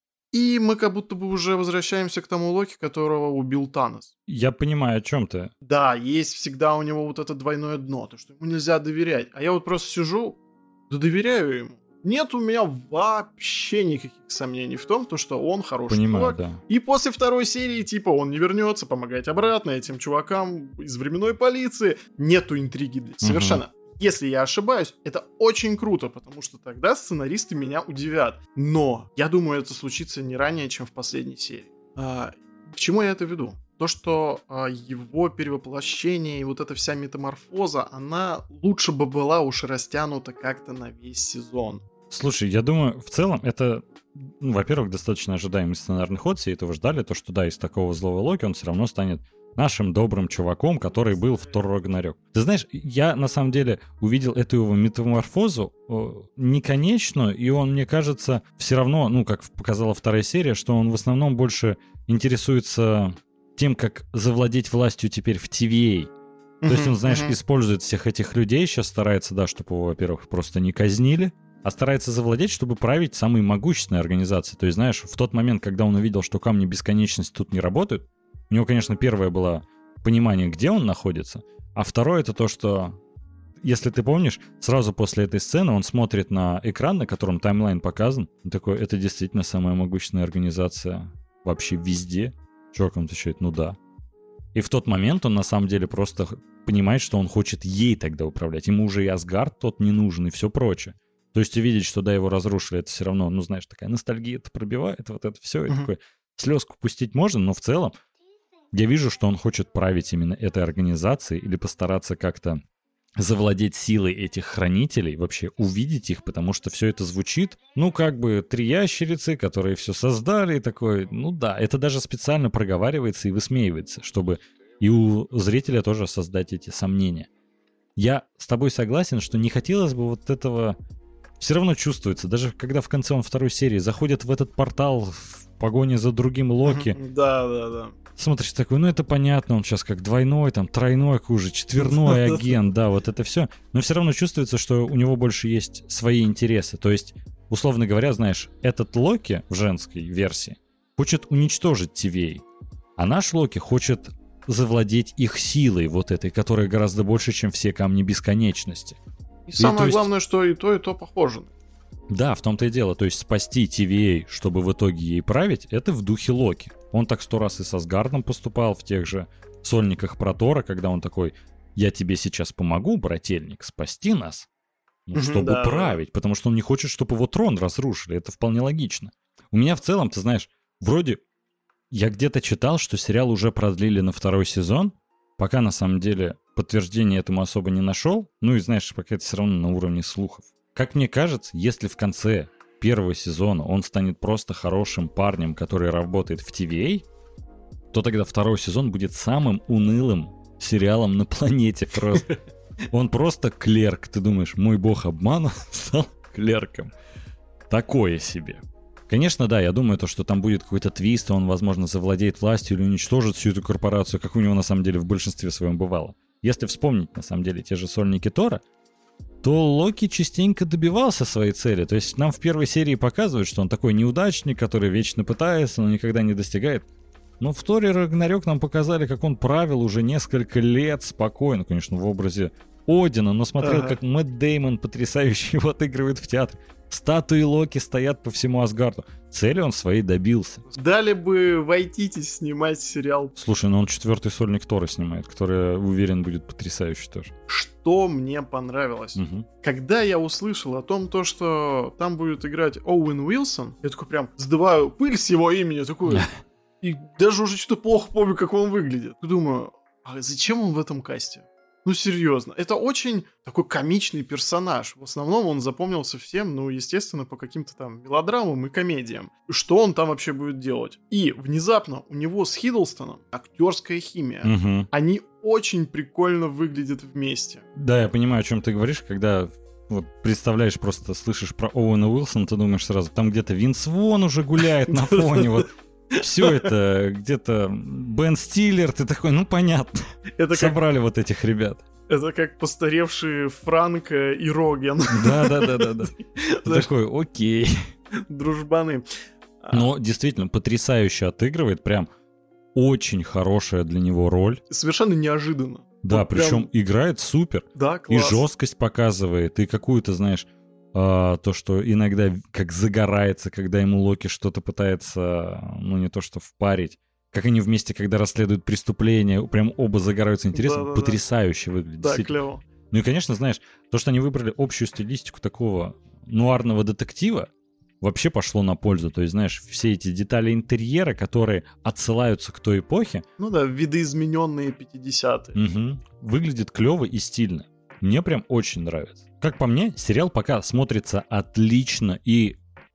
И мы как будто бы уже возвращаемся к тому Локи, которого убил Танос. Я понимаю, о чем ты. Да, есть всегда у него вот это двойное дно, то, что ему нельзя доверять. А я вот просто сижу, да доверяю ему. Нет у меня вообще никаких сомнений в том, то, что он хороший Понимаю, чувак. Да. И после второй серии, типа, он не вернется помогать обратно этим чувакам из временной полиции. Нету интриги. Совершенно. Угу. Если я ошибаюсь, это очень круто, потому что тогда сценаристы меня удивят. Но я думаю, это случится не ранее, чем в последней серии. А, к чему я это веду? То, что а, его перевоплощение и вот эта вся метаморфоза, она лучше бы была уж растянута как-то на весь сезон. Слушай, я думаю, в целом это, ну, во-первых, достаточно ожидаемый сценарный ход, все этого ждали, то, что да, из такого злого Локи он все равно станет нашим добрым чуваком, который был в Тор Рагнарёк. Ты знаешь, я на самом деле увидел эту его метаморфозу э, неконечную, и он, мне кажется, все равно, ну, как показала вторая серия, что он в основном больше интересуется тем, как завладеть властью теперь в ти ви эй. Mm-hmm, То есть он, знаешь, mm-hmm. использует всех этих людей, сейчас старается, да, чтобы его, во-первых, просто не казнили, а старается завладеть, чтобы править самой могущественной организацией. То есть, знаешь, в тот момент, когда он увидел, что камни бесконечности тут не работают, У него, конечно, первое было понимание, где он находится, а второе это то, что, если ты помнишь, сразу после этой сцены он смотрит на экран, на котором таймлайн показан, он такой, это действительно самая могущественная организация вообще везде. Чувак, он отвечает, ну да. И в тот момент он на самом деле просто понимает, что он хочет ей тогда управлять. Ему уже и Асгард тот не нужен, и все прочее. То есть увидеть, что да, его разрушили, это все равно, ну знаешь, такая ностальгия это пробивает, вот это все, и Мгм. такой слезку пустить можно, но в целом я вижу, что он хочет править именно этой организацией или постараться как-то завладеть силой этих хранителей, вообще увидеть их, потому что все это звучит, ну, как бы три ящерицы, которые все создали, и такой, ну да, это даже специально проговаривается и высмеивается, чтобы и у зрителя тоже создать эти сомнения. Я с тобой согласен, что не хотелось бы вот этого... Все равно чувствуется, даже когда в конце он второй серии заходит в этот портал в погоне за другим Локи, Да, да, да. смотришь такой, ну это понятно, он сейчас как двойной, там, тройной хуже, четверной агент, да, вот это все. Но все равно чувствуется, что у него больше есть свои интересы. То есть, условно говоря, знаешь, этот Локи в женской версии хочет уничтожить ти ви эй, а наш Локи хочет завладеть их силой вот этой, которая гораздо больше, чем все камни бесконечности. И самое то есть- главное, что и то, и то похоже. Да, в том-то и дело. То есть спасти ти ви эй, чтобы в итоге ей править, это в духе Локи. Он так сто раз и со Асгардом поступал в тех же сольниках про Тора, когда он такой, я тебе сейчас помогу, брательник, спасти нас, ну, Мгм, чтобы да, да. править, потому что он не хочет, чтобы его трон разрушили. Это вполне логично. У меня в целом, ты знаешь, вроде я где-то читал, что сериал уже продлили на второй сезон, пока на самом деле подтверждения этому особо не нашел. Ну и знаешь, пока это все равно на уровне слухов. Как мне кажется, если в конце первого сезона он станет просто хорошим парнем, который работает в ти ви эй, то тогда второй сезон будет самым унылым сериалом на планете просто. Он просто клерк. Ты думаешь, мой бог обмана стал клерком. Такое себе. Конечно, да, я думаю, то, что там будет какой-то твист, он, возможно, завладеет властью или уничтожит всю эту корпорацию, как у него на самом деле в большинстве своем бывало. Если вспомнить, на самом деле, те же сольники Тора, то Локи частенько добивался своей цели. То есть нам в первой серии показывают, что он такой неудачник, который вечно пытается, но никогда не достигает. Но в Торе Рагнарёк нам показали, как он правил уже несколько лет спокойно, конечно, в образе Одина, но смотрел, Ага. как Мэтт Дэймон потрясающе его отыгрывает в театре. Статуи Локи стоят по всему Асгарду. Цели он своей добился. Дали бы Вайтити снимать сериал. Слушай, ну он четвертый сольник Тора снимает, который, уверен, будет потрясающий тоже. Что мне понравилось? Мгм. Когда я услышал о том, то, что там будет играть Оуэн Уилсон, я такой прям сдуваю пыль с его имени, такой... И даже уже что-то плохо помню, как он выглядит. Думаю, а зачем он в этом касте? Ну, серьезно. Это очень такой комичный персонаж. В основном он запомнился всем, ну, естественно, по каким-то там мелодрамам и комедиям. Что он там вообще будет делать? И внезапно у него с Хиддлстоном актерская химия. Мгм. Они очень прикольно выглядят вместе. Да, я понимаю, о чем ты говоришь, когда вот представляешь, просто слышишь про Оуэна Уилсона, ты думаешь сразу, там где-то Винс Вон уже гуляет на фоне, вот все это, где-то Бен Стиллер, ты такой, ну понятно, Это как, собрали вот этих ребят. это как постаревшие Франко и Роген. Да-да-да-да-да. Ты Знаешь, такой, окей. дружбаны. А, Но действительно потрясающе отыгрывает, прям очень хорошая для него роль. Совершенно неожиданно. Да, Вот прям- причем играет супер. Да, И класс. жесткость показывает, и какую-то, знаешь, а, то, что иногда как загорается, когда ему Локи что-то пытается, ну не то что впарить. Как они вместе, когда расследуют преступление, прям оба загораются интересом, Да-да-да. потрясающе выглядит. Да, действительно. клево. Ну и, конечно, знаешь, то, что они выбрали общую стилистику такого нуарного детектива, вообще пошло на пользу. То есть, знаешь, все эти детали интерьера, которые отсылаются к той эпохе, Ну да, видоизмененные пятидесятые. мгм, выглядит клево и стильно. Мне прям очень нравится. Как по мне, сериал пока смотрится отлично, и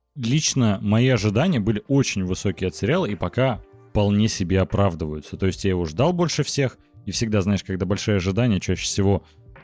лично мои ожидания были очень высокие от сериала, и пока вполне себе оправдываются. То есть я его ждал больше всех, и всегда, знаешь, когда большие ожидания, чаще всего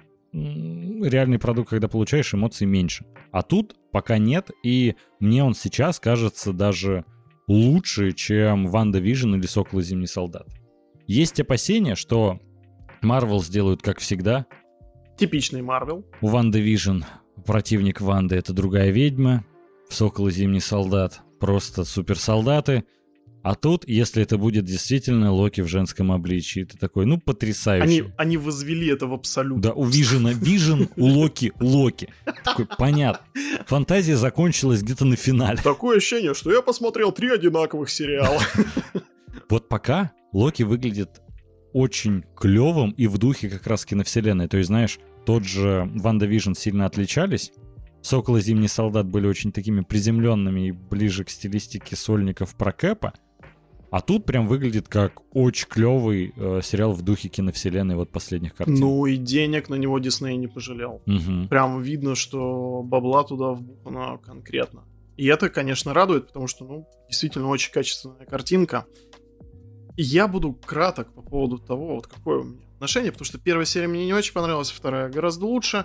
м, реальный продукт, когда получаешь, эмоций меньше. А тут пока нет, и мне он сейчас кажется даже лучше, чем Ванда Вижн или Сокол и Зимний Солдат. Есть опасения, что Марвел сделают как всегда. Типичный Марвел. У Ванды Вижн противник Ванды — это другая ведьма. В Сокол и Зимний Солдат просто суперсолдаты. А тут, если это будет действительно Локи в женском обличии, ты такой, ну, потрясающе. Они, они возвели это в абсолют. Да, у Вижена Вижен, у Локи Локи. Такой, понятно. Фантазия закончилась где-то на финале. Такое ощущение, что я посмотрел три одинаковых сериала. Вот пока Локи выглядит очень клевым и в духе как раз киновселенной. То есть, знаешь, тот же Ванда Вижн сильно отличались. Сокол и Зимний солдат были очень такими приземленными и ближе к стилистике сольников про Кэпа. А тут прям выглядит как очень клевый э, сериал в духе киновселенной вот последних картин. Ну и денег на него Дисней не пожалел. Угу. Прям видно, что бабла туда вбухано конкретно. И это, конечно, радует, потому что, ну, действительно очень качественная картинка. И я буду краток по поводу того, вот какое у меня отношение, потому что первая серия мне не очень понравилась, вторая гораздо лучше.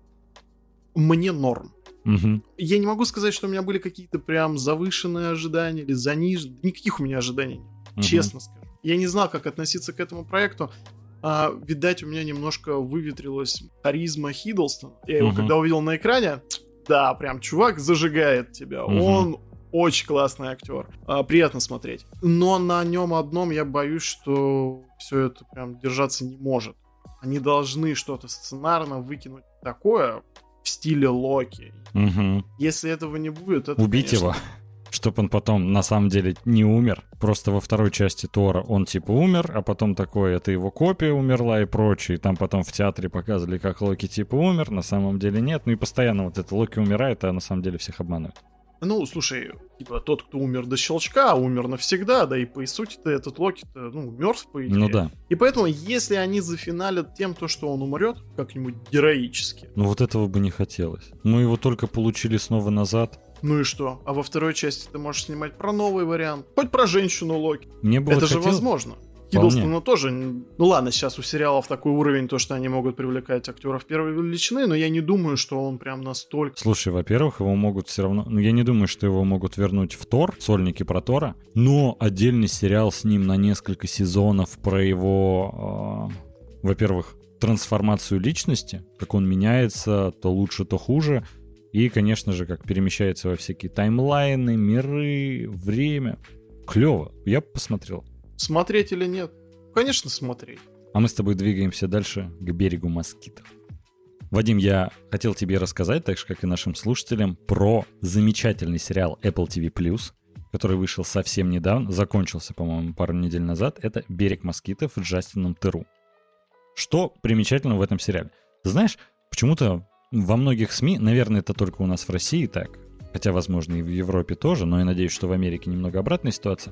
Мне норм. Угу. Я не могу сказать, что у меня были какие-то прям завышенные ожидания или заниженные. Никаких у меня ожиданий нет, угу. честно скажу. Я не знал, как относиться к этому проекту. А, видать, у меня немножко выветрилась харизма Хиддлстона. Я его угу. когда увидел на экране, да, прям чувак зажигает тебя. Угу. Он очень классный актер. А, приятно смотреть. Но на нем одном я боюсь, что все это прям держаться не может. Они должны что-то сценарно выкинуть такое в стиле Локи. Угу. Если этого не будет, это, убить конечно... его, чтобы он потом на самом деле не умер. Просто во второй части Тора он типа умер, а потом такой, это его копия умерла и прочее. И там потом в театре показывали, как Локи типа умер, на самом деле нет. Ну и постоянно вот это Локи умирает, а на самом деле всех обманывают. Ну, слушай, типа, тот, кто умер до щелчка, умер навсегда, да и по сути-то этот Локи-то, ну, мертв, по идее. Ну да. И поэтому, если они зафиналят тем, то, что он умрет, как-нибудь героически. Ну вот этого бы не хотелось. Мы его только получили снова назад. Ну и что? А во второй части ты можешь снимать про новый вариант. Хоть про женщину Локи. Мне бы Это вот же хотел... возможно. Хиддлстону тоже... Ну ладно, сейчас у сериалов такой уровень, то, что они могут привлекать актеров первой величины, но я не думаю, что он прям настолько... Слушай, во-первых, его могут все равно... Ну, я не думаю, что его могут вернуть в Тор, сольники про Тора, но отдельный сериал с ним на несколько сезонов про его, э, во-первых, трансформацию личности, как он меняется, то лучше, то хуже, и, конечно же, как перемещается во всякие таймлайны, миры, время. Клево, я бы посмотрел. Смотреть или нет? Конечно, смотреть. А мы с тобой двигаемся дальше к берегу москитов. Вадим, я хотел тебе рассказать, так же, как и нашим слушателям, про замечательный сериал Apple ти ви плюс, который вышел совсем недавно, закончился, по-моему, пару недель назад. Это «Берег москитов» с Джастином Теру. Что примечательно в этом сериале? Ты знаешь, почему-то во многих СМИ, наверное, это только у нас в России так, хотя, возможно, и в Европе тоже, но я надеюсь, что в Америке немного обратная ситуация,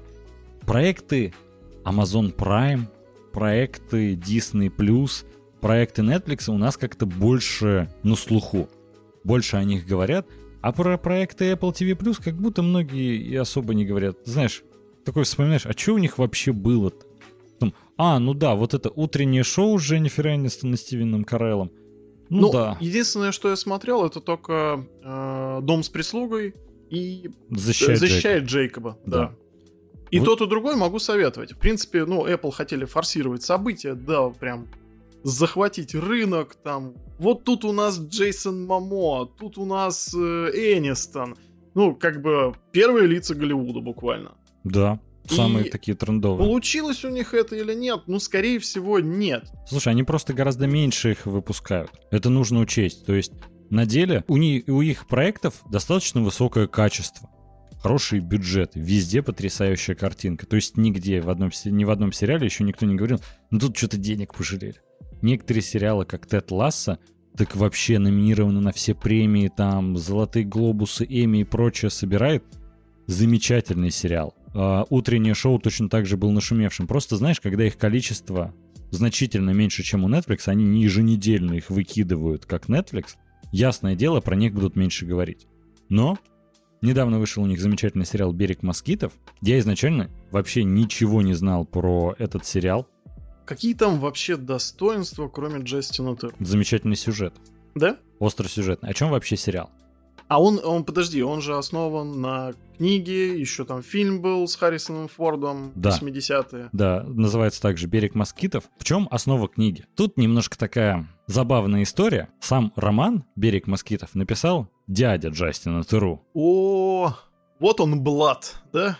проекты Amazon Prime, проекты Disney+, проекты Netflix у нас как-то больше на слуху. Больше о них говорят, а про проекты Apple ти ви плюс как будто многие и особо не говорят. Знаешь, такой вспоминаешь, а что у них вообще было-то? Потом, а, ну да, вот это утреннее шоу с Дженнифер Энистон и Стивеном Кареллом. Ну, ну да. Единственное, что я смотрел, это только э, «Дом с прислугой» и «Защищает, «Защищает Джейкоба». Джейкоба да. да. И вот. Тот и другой могу советовать. В принципе, ну, Apple хотели форсировать события, да, прям захватить рынок, там. Вот тут у нас Джейсон Момо, тут у нас э, Энистон. Ну, как бы первые лица Голливуда буквально. Да, самые и такие трендовые. Получилось у них это или нет? Ну, скорее всего, нет. Слушай, они просто гораздо меньше их выпускают. Это нужно учесть. То есть на деле у, них, у их проектов достаточно высокое качество. Хороший бюджет, везде потрясающая картинка. То есть нигде, в одном, ни в одном сериале еще никто не говорил, ну тут что-то денег пожалели. Некоторые сериалы, как «Тед Лассо», так вообще номинированы на все премии, там, «Золотые глобусы», «Эмми» и прочее собирает. Замечательный сериал. А, «Утреннее шоу» точно так же был нашумевшим. Просто, знаешь, когда их количество значительно меньше, чем у Netflix, они не еженедельно их выкидывают, как Netflix, ясное дело, про них будут меньше говорить. Но... Недавно вышел у них замечательный сериал «Берег москитов». Я изначально вообще ничего не знал про этот сериал. Какие там вообще достоинства, кроме Джастина Теру? Замечательный сюжет. Да? Остросюжетный. О чем вообще сериал? А он, он, подожди, он же основан на книге, еще там фильм был с Харрисоном Фордом, да. восьмидесятые. Да, называется также «Берег москитов». В чем основа книги? Тут немножко такая забавная история. Сам роман «Берег москитов» написал дядя Джастина Теру. О, вот он блат, да?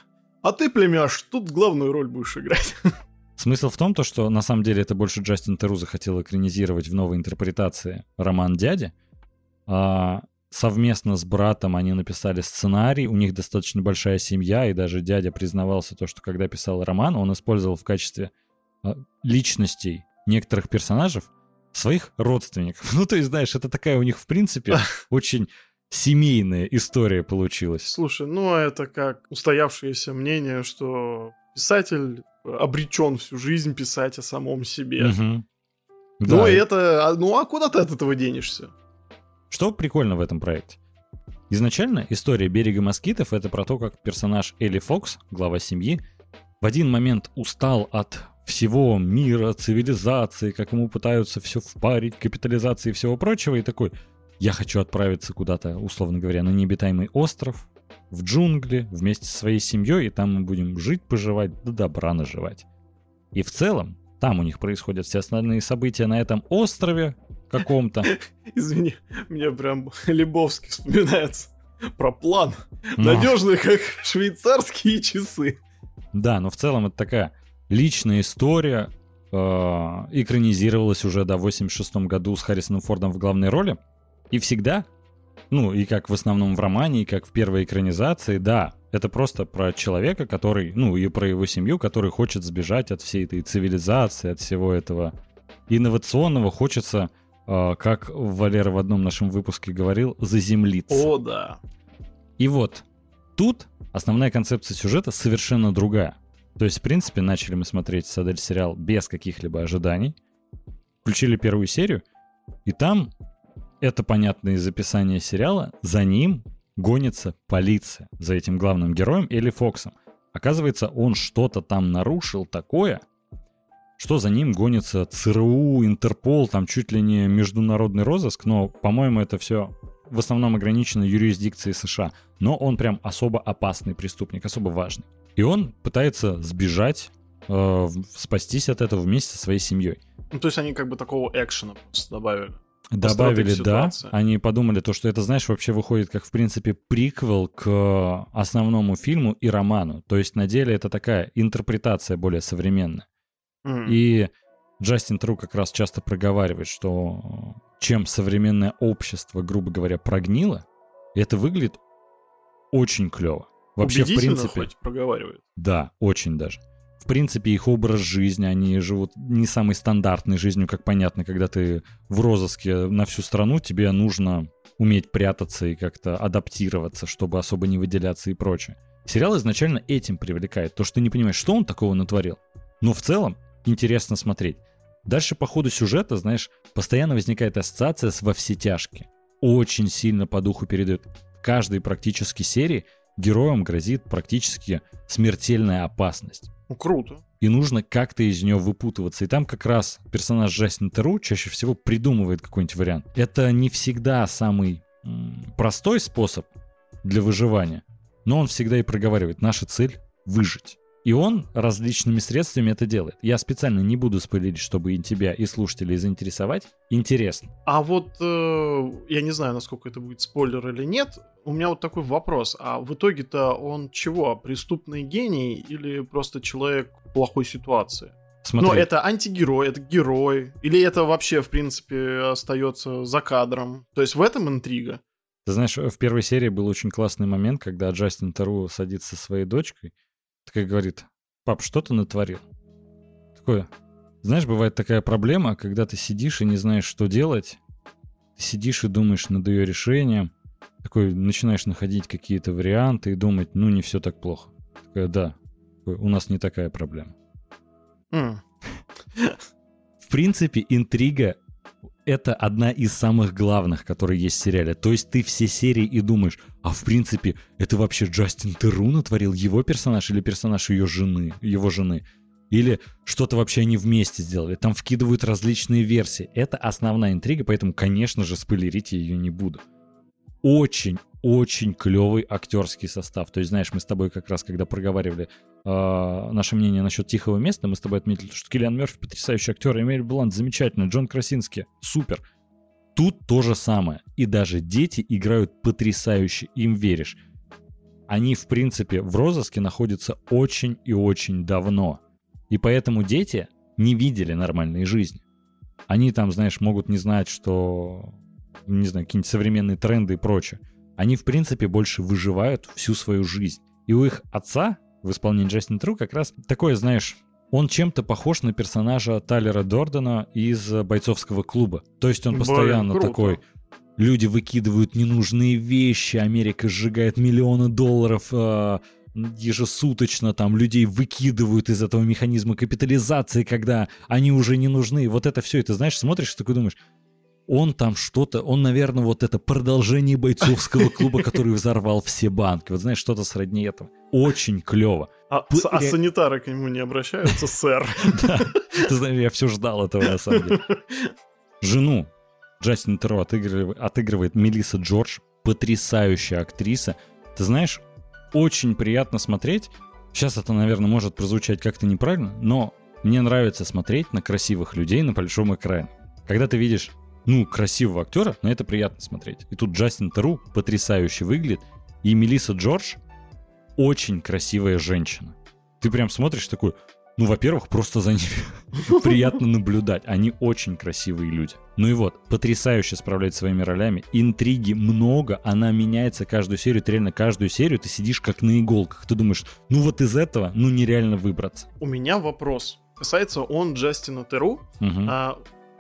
А ты, племяш, тут главную роль будешь играть. Смысл в том, то, что на самом деле это больше Джастин Теру захотел экранизировать в новой интерпретации роман «Дядя». А совместно с братом они написали сценарий, у них достаточно большая семья, и даже дядя признавался то, что когда писал роман, он использовал в качестве личностей некоторых персонажей своих родственников. Ну, то есть, знаешь, это такая у них, в принципе, очень семейная история получилась. Слушай, ну это как устоявшееся мнение, что писатель обречен всю жизнь писать о самом себе. Угу. Ну, Да. и это... Ну, а куда ты от этого денешься? Что прикольно в этом проекте? Изначально история «Берега москитов» — это про то, как персонаж Элли Фокс, глава семьи, в один момент устал от всего мира, цивилизации, как ему пытаются все впарить, капитализации и всего прочего, и такой: я хочу отправиться куда-то, условно говоря, на необитаемый остров, в джунгли, вместе со своей семьей, и там мы будем жить, поживать, да добра наживать. И в целом, там у них происходят все основные события на этом острове каком-то. Извини, мне прям Лебовский вспоминается. Про план. Но- Надежный, как швейцарские часы. Да, но в целом это такая личная история, э, экранизировалась уже до восемьдесят шестом году с Харрисоном Фордом в главной роли. И всегда, ну и как в основном в романе, и как в первой экранизации, да, это просто про человека, который, ну и про его семью, который хочет сбежать от всей этой цивилизации, от всего этого инновационного, хочется, э, как Валера в одном нашем выпуске говорил, заземлиться. О, да. И вот тут основная концепция сюжета совершенно другая. То есть, в принципе, начали мы смотреть «Цитадель» сериал без каких-либо ожиданий. Включили первую серию, и там, это понятно из описания сериала, за ним гонится полиция, за этим главным героем Элли Фоксом. Оказывается, он что-то там нарушил такое, что за ним гонится ЦРУ, Интерпол, там чуть ли не международный розыск, но, по-моему, это все в основном ограничено юрисдикцией США. Но он прям особо опасный преступник, особо важный. И он пытается сбежать, э, спастись от этого вместе со своей семьей. Ну, то есть они как бы такого экшена просто добавили. Добавили, Остроты да. ситуации. Они подумали, то, что это, знаешь, вообще выходит как, в принципе, приквел к основному фильму и роману. То есть на деле это такая интерпретация более современная. М. И Джастин Тру как раз часто проговаривает, что чем современное общество, грубо говоря, прогнило, это выглядит очень клево. Вообще, в Убедительно принципе, хоть проговаривает. да, очень даже. В принципе, их образ жизни, они живут не самой стандартной жизнью, как понятно, когда ты в розыске на всю страну, тебе нужно уметь прятаться и как-то адаптироваться, чтобы особо не выделяться и прочее. Сериал изначально этим привлекает, то, что ты не понимаешь, что он такого натворил. Но в целом интересно смотреть. Дальше по ходу сюжета, знаешь, постоянно возникает ассоциация с «Во все тяжкие». Очень сильно по духу передает. В каждой практически серии героям грозит практически смертельная опасность. Ну, круто. И нужно как-то из нее выпутываться. И там как раз персонаж Джастин Теру чаще всего придумывает какой-нибудь вариант. Это не всегда самый м, простой способ для выживания, но он всегда и проговаривает: наша цель — выжить. И он различными средствами это делает. Я специально не буду спойлерить, чтобы и тебя, и слушателей заинтересовать. Интересно. А вот э, я не знаю, насколько это будет спойлер или нет. У меня вот такой вопрос. А в итоге-то он чего? Преступный гений или просто человек в плохой ситуации? Смотри, Ну, это антигерой, это герой. Или это вообще, в принципе, остается за кадром? То есть в этом интрига? ты знаешь, в первой серии был очень классный момент, когда Джастин Теру садится со своей дочкой, такая говорит: пап, что ты натворил? Такое, знаешь, бывает такая проблема, когда ты сидишь и не знаешь, что делать. Ты сидишь и думаешь над ее решением. Такой, начинаешь находить какие-то варианты и думать, ну, не все так плохо. Такая, да, у нас не такая проблема. М. В принципе, интрига — это одна из самых главных, которые есть в сериале. То есть ты все серии и думаешь, а в принципе, это вообще Джастин Теру натворил, его персонаж или персонаж ее жены, его жены? Или что-то вообще они вместе сделали? Там вкидывают различные версии. Это основная интрига, поэтому, конечно же, спойлерить я ее не буду. Очень-очень клевый актерский состав. То есть, знаешь, мы с тобой как раз, когда проговаривали э, наше мнение насчет «Тихого места», мы с тобой отметили, что Киллиан Мерфи потрясающий актер, Эмиль Блант замечательный, Джон Красински супер. Тут то же самое. И даже дети играют потрясающе, им веришь. они, в принципе, в розыске находятся очень и очень давно. И поэтому дети не видели нормальной жизни. Они там, знаешь, могут не знать, что, не знаю, какие-нибудь современные тренды и прочее. Они, в принципе, больше выживают всю свою жизнь. И у их отца в исполнении Джастина Теру как раз такое, знаешь, он чем-то похож на персонажа Тайлера Дордена из «Бойцовского клуба». То есть он постоянно Блин, такой... Люди выкидывают ненужные вещи, Америка сжигает миллионы долларов э, ежесуточно, там людей выкидывают из этого механизма капитализации, когда они уже не нужны. Вот это все, и ты знаешь, смотришь, такой думаешь, он там что-то, он, наверное, вот это продолжение бойцовского клуба, который взорвал все банки. Вот знаешь, что-то сродни этого. Очень клево. А, П- а санитары к нему не обращаются, сэр? Да, ты знаешь, я все ждал этого, на самом деле. Жену Джастин Теру отыгрывает, отыгрывает Мелисса Джордж, потрясающая актриса. Ты знаешь, очень приятно смотреть. Сейчас это, наверное, может прозвучать как-то неправильно, но мне нравится смотреть на красивых людей на большом экране. Когда ты видишь, ну, красивого актера, на это приятно смотреть. И тут Джастин Теру потрясающе выглядит, и Мелисса Джордж очень красивая женщина. Ты прям смотришь такой, ну, во-первых, просто за ними приятно наблюдать. Они очень красивые люди. Ну и вот, потрясающе справляется своими ролями. Интриги много, она меняется каждую серию. Ты реально каждую серию ты сидишь как на иголках. Ты думаешь, ну вот из этого, ну нереально выбраться. У меня вопрос. Касается он Джастина Теру. Угу. А,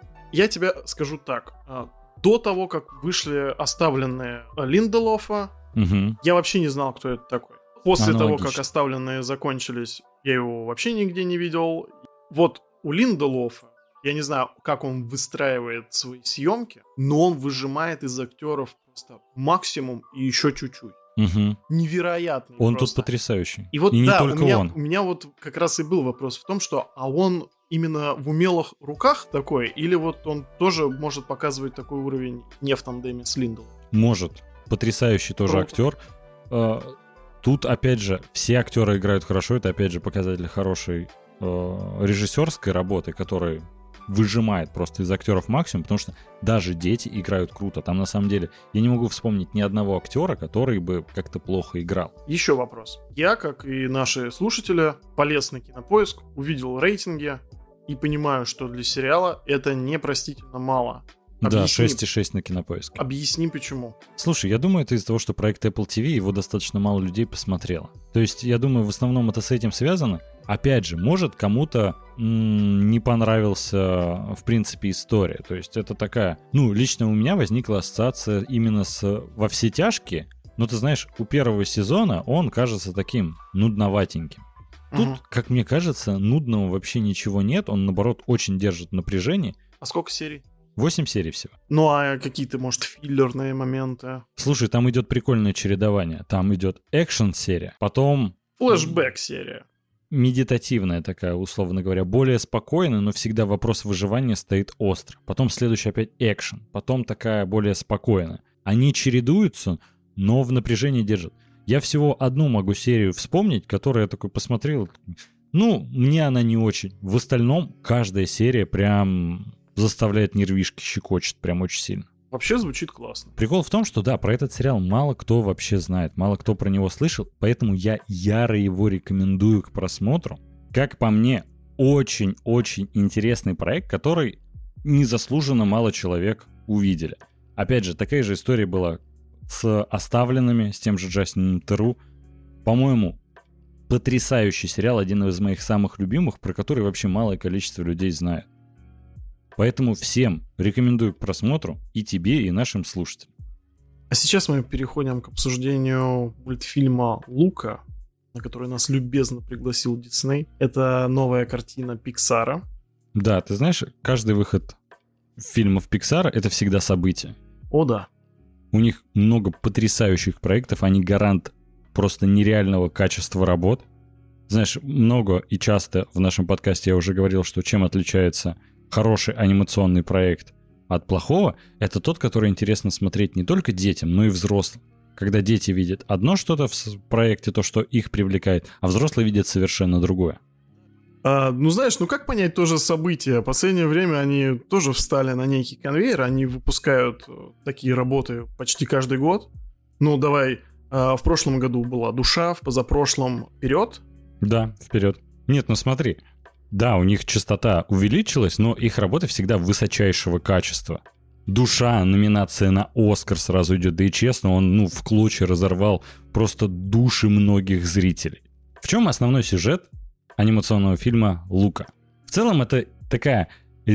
я тебе скажу так. А, до того, как вышли оставленные Линделофа, угу. я вообще не знал, кто это такой. После Аналогично. того, как оставленные закончились, я его вообще нигде не видел. Вот у Линделофа, я не знаю, как он выстраивает свои съемки, но он выжимает из актеров просто максимум и еще чуть-чуть. Угу. Невероятный Он просто. тут потрясающий. И вот и да, не только у меня, он. у меня вот как раз и был вопрос в том, что а он именно в умелых руках такой, или вот он тоже может показывать такой уровень не в тандеме с Линделофом? Может. Потрясающий тоже Круто. актер. Тут, опять же, все актеры играют хорошо. Это, опять же, показатель хорошей э, режиссерской работы, которая выжимает просто из актеров максимум, потому что даже дети играют круто. Там, на самом деле, я не могу вспомнить ни одного актера, который бы как-то плохо играл. Еще вопрос. Я, как и наши слушатели, полез на Кинопоиск, увидел рейтинги и понимаю, что для сериала это непростительно мало. Да, Объясни, шесть и шесть на Кинопоиске. объясни почему. Слушай, я думаю, это из-за того, что проект Apple ти ви, его достаточно мало людей посмотрело. То есть, я думаю, в основном это с этим связано. Опять же, может, кому-то м- не понравился, в принципе, история. То есть, это такая... Ну, лично у меня возникла ассоциация именно с «Во все тяжкие». Но ты знаешь, у первого сезона он кажется таким нудноватеньким. Тут, Угу. как мне кажется, нудного вообще ничего нет. Он, наоборот, очень держит напряжение. А сколько серий? Восемь серий всего. Ну, а какие-то, может, филлерные моменты? Слушай, там идет прикольное чередование. Там идет экшн-серия, потом Флэшбэк-серия. медитативная такая, условно говоря, более спокойная, но всегда вопрос выживания стоит остро. Потом следующий опять экшен, потом такая более спокойная. Они чередуются, но в напряжении держат. Я всего одну могу серию вспомнить, которую я такой посмотрел. Ну, мне она не очень. В остальном каждая серия прям заставляет нервишки, щекочет прям очень сильно. Вообще звучит классно. Прикол в том, что да, про этот сериал мало кто вообще знает, мало кто про него слышал, поэтому я яро его рекомендую к просмотру. Как по мне, очень-очень интересный проект, который незаслуженно мало человек увидели. Опять же, такая же история была с «Оставленными», с тем же Джастином Теру. По-моему, потрясающий сериал, один из моих самых любимых, про который вообще малое количество людей знает. Поэтому всем рекомендую к просмотру, и тебе, и нашим слушателям. А сейчас мы переходим к обсуждению мультфильма «Лука», на который нас любезно пригласил Дисней. Это новая картина Пиксара. Да, ты знаешь, каждый выход фильмов Pixar — это всегда событие. О, да. У них много потрясающих проектов, они гарант просто нереального качества работ. Знаешь, много и часто в нашем подкасте я уже говорил, что чем отличается хороший анимационный проект от плохого, это тот, который интересно смотреть не только детям, но и взрослым. Когда дети видят одно что-то в проекте, то, что их привлекает, а взрослые видят совершенно другое. А, ну, знаешь, ну как понять тоже события? В последнее время они тоже встали на некий конвейер, они выпускают такие работы почти каждый год. Ну, давай, В прошлом году была «Душа», в позапрошлом «Вперед». Да, «Вперед». Нет, ну смотри. Да, у них частота увеличилась, но их работа всегда высочайшего качества. «Душа», номинация на «Оскар» сразу идет. Да и честно, он ну, в клочья разорвал просто души многих зрителей. В чем основной сюжет анимационного фильма «Лука»? В целом это такая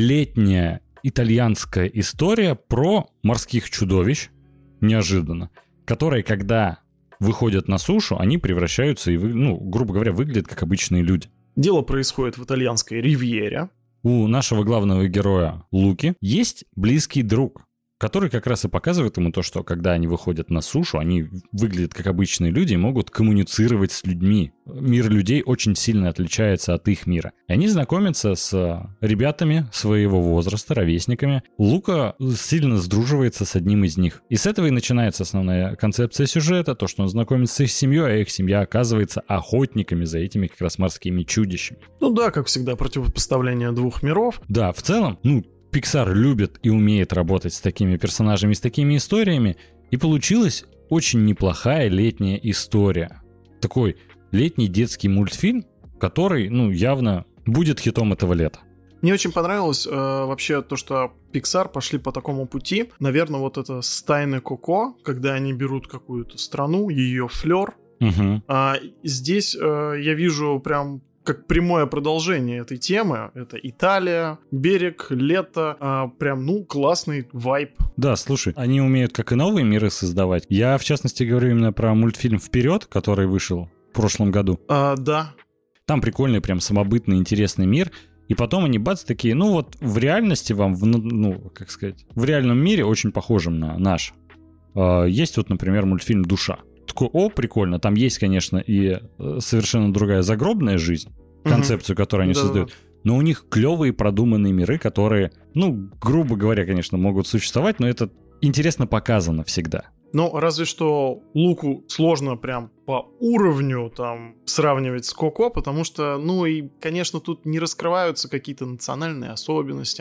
летняя итальянская история про морских чудовищ, неожиданно, которые, когда выходят на сушу, они превращаются и, ну, грубо говоря, выглядят как обычные люди. Дело происходит в итальянской ривьере. У нашего главного героя Луки есть близкий друг, который как раз и показывает ему то, что когда они выходят на сушу, они выглядят как обычные люди и могут коммуницировать с людьми. Мир людей очень сильно отличается от их мира. И они знакомятся с ребятами своего возраста, ровесниками. Лука сильно сдруживается с одним из них. И с этого и начинается основная концепция сюжета, то, что он знакомится с их семьей, а их семья оказывается охотниками за этими как раз морскими чудищами. Ну да, как всегда, противопоставление двух миров. Да, в целом, ну, Pixar любит и умеет работать с такими персонажами, с такими историями, и получилась очень неплохая летняя история. Такой летний детский мультфильм, который, ну, явно будет хитом этого лета. Мне очень понравилось э, вообще то, что Pixar пошли по такому пути. Наверное, вот это с «Тайны Коко», когда они берут какую-то страну, ее флер. Угу. А здесь э, я вижу прям как прямое продолжение этой темы. Это Италия, берег, лето. А, прям, ну, классный вайб. Да, слушай, они умеют как и новые миры создавать. Я, в частности, говорю именно про мультфильм «Вперед», который вышел в прошлом году. А, да. Там прикольный, прям самобытный, интересный мир. И потом они, бац, такие, ну вот в реальности вам, в, ну, как сказать, в реальном мире очень похожим на наш. А, есть вот, например, мультфильм «Душа». Такой, о, прикольно. Там есть, конечно, и совершенно другая загробная жизнь, концепцию, которую они да, создают. да. Но у них клевые продуманные миры, которые, ну, грубо говоря, конечно, могут существовать, но это интересно показано всегда. Ну, разве что Луку сложно прям по уровню там сравнивать с Коко, потому что, ну и, конечно, тут не раскрываются какие-то национальные особенности.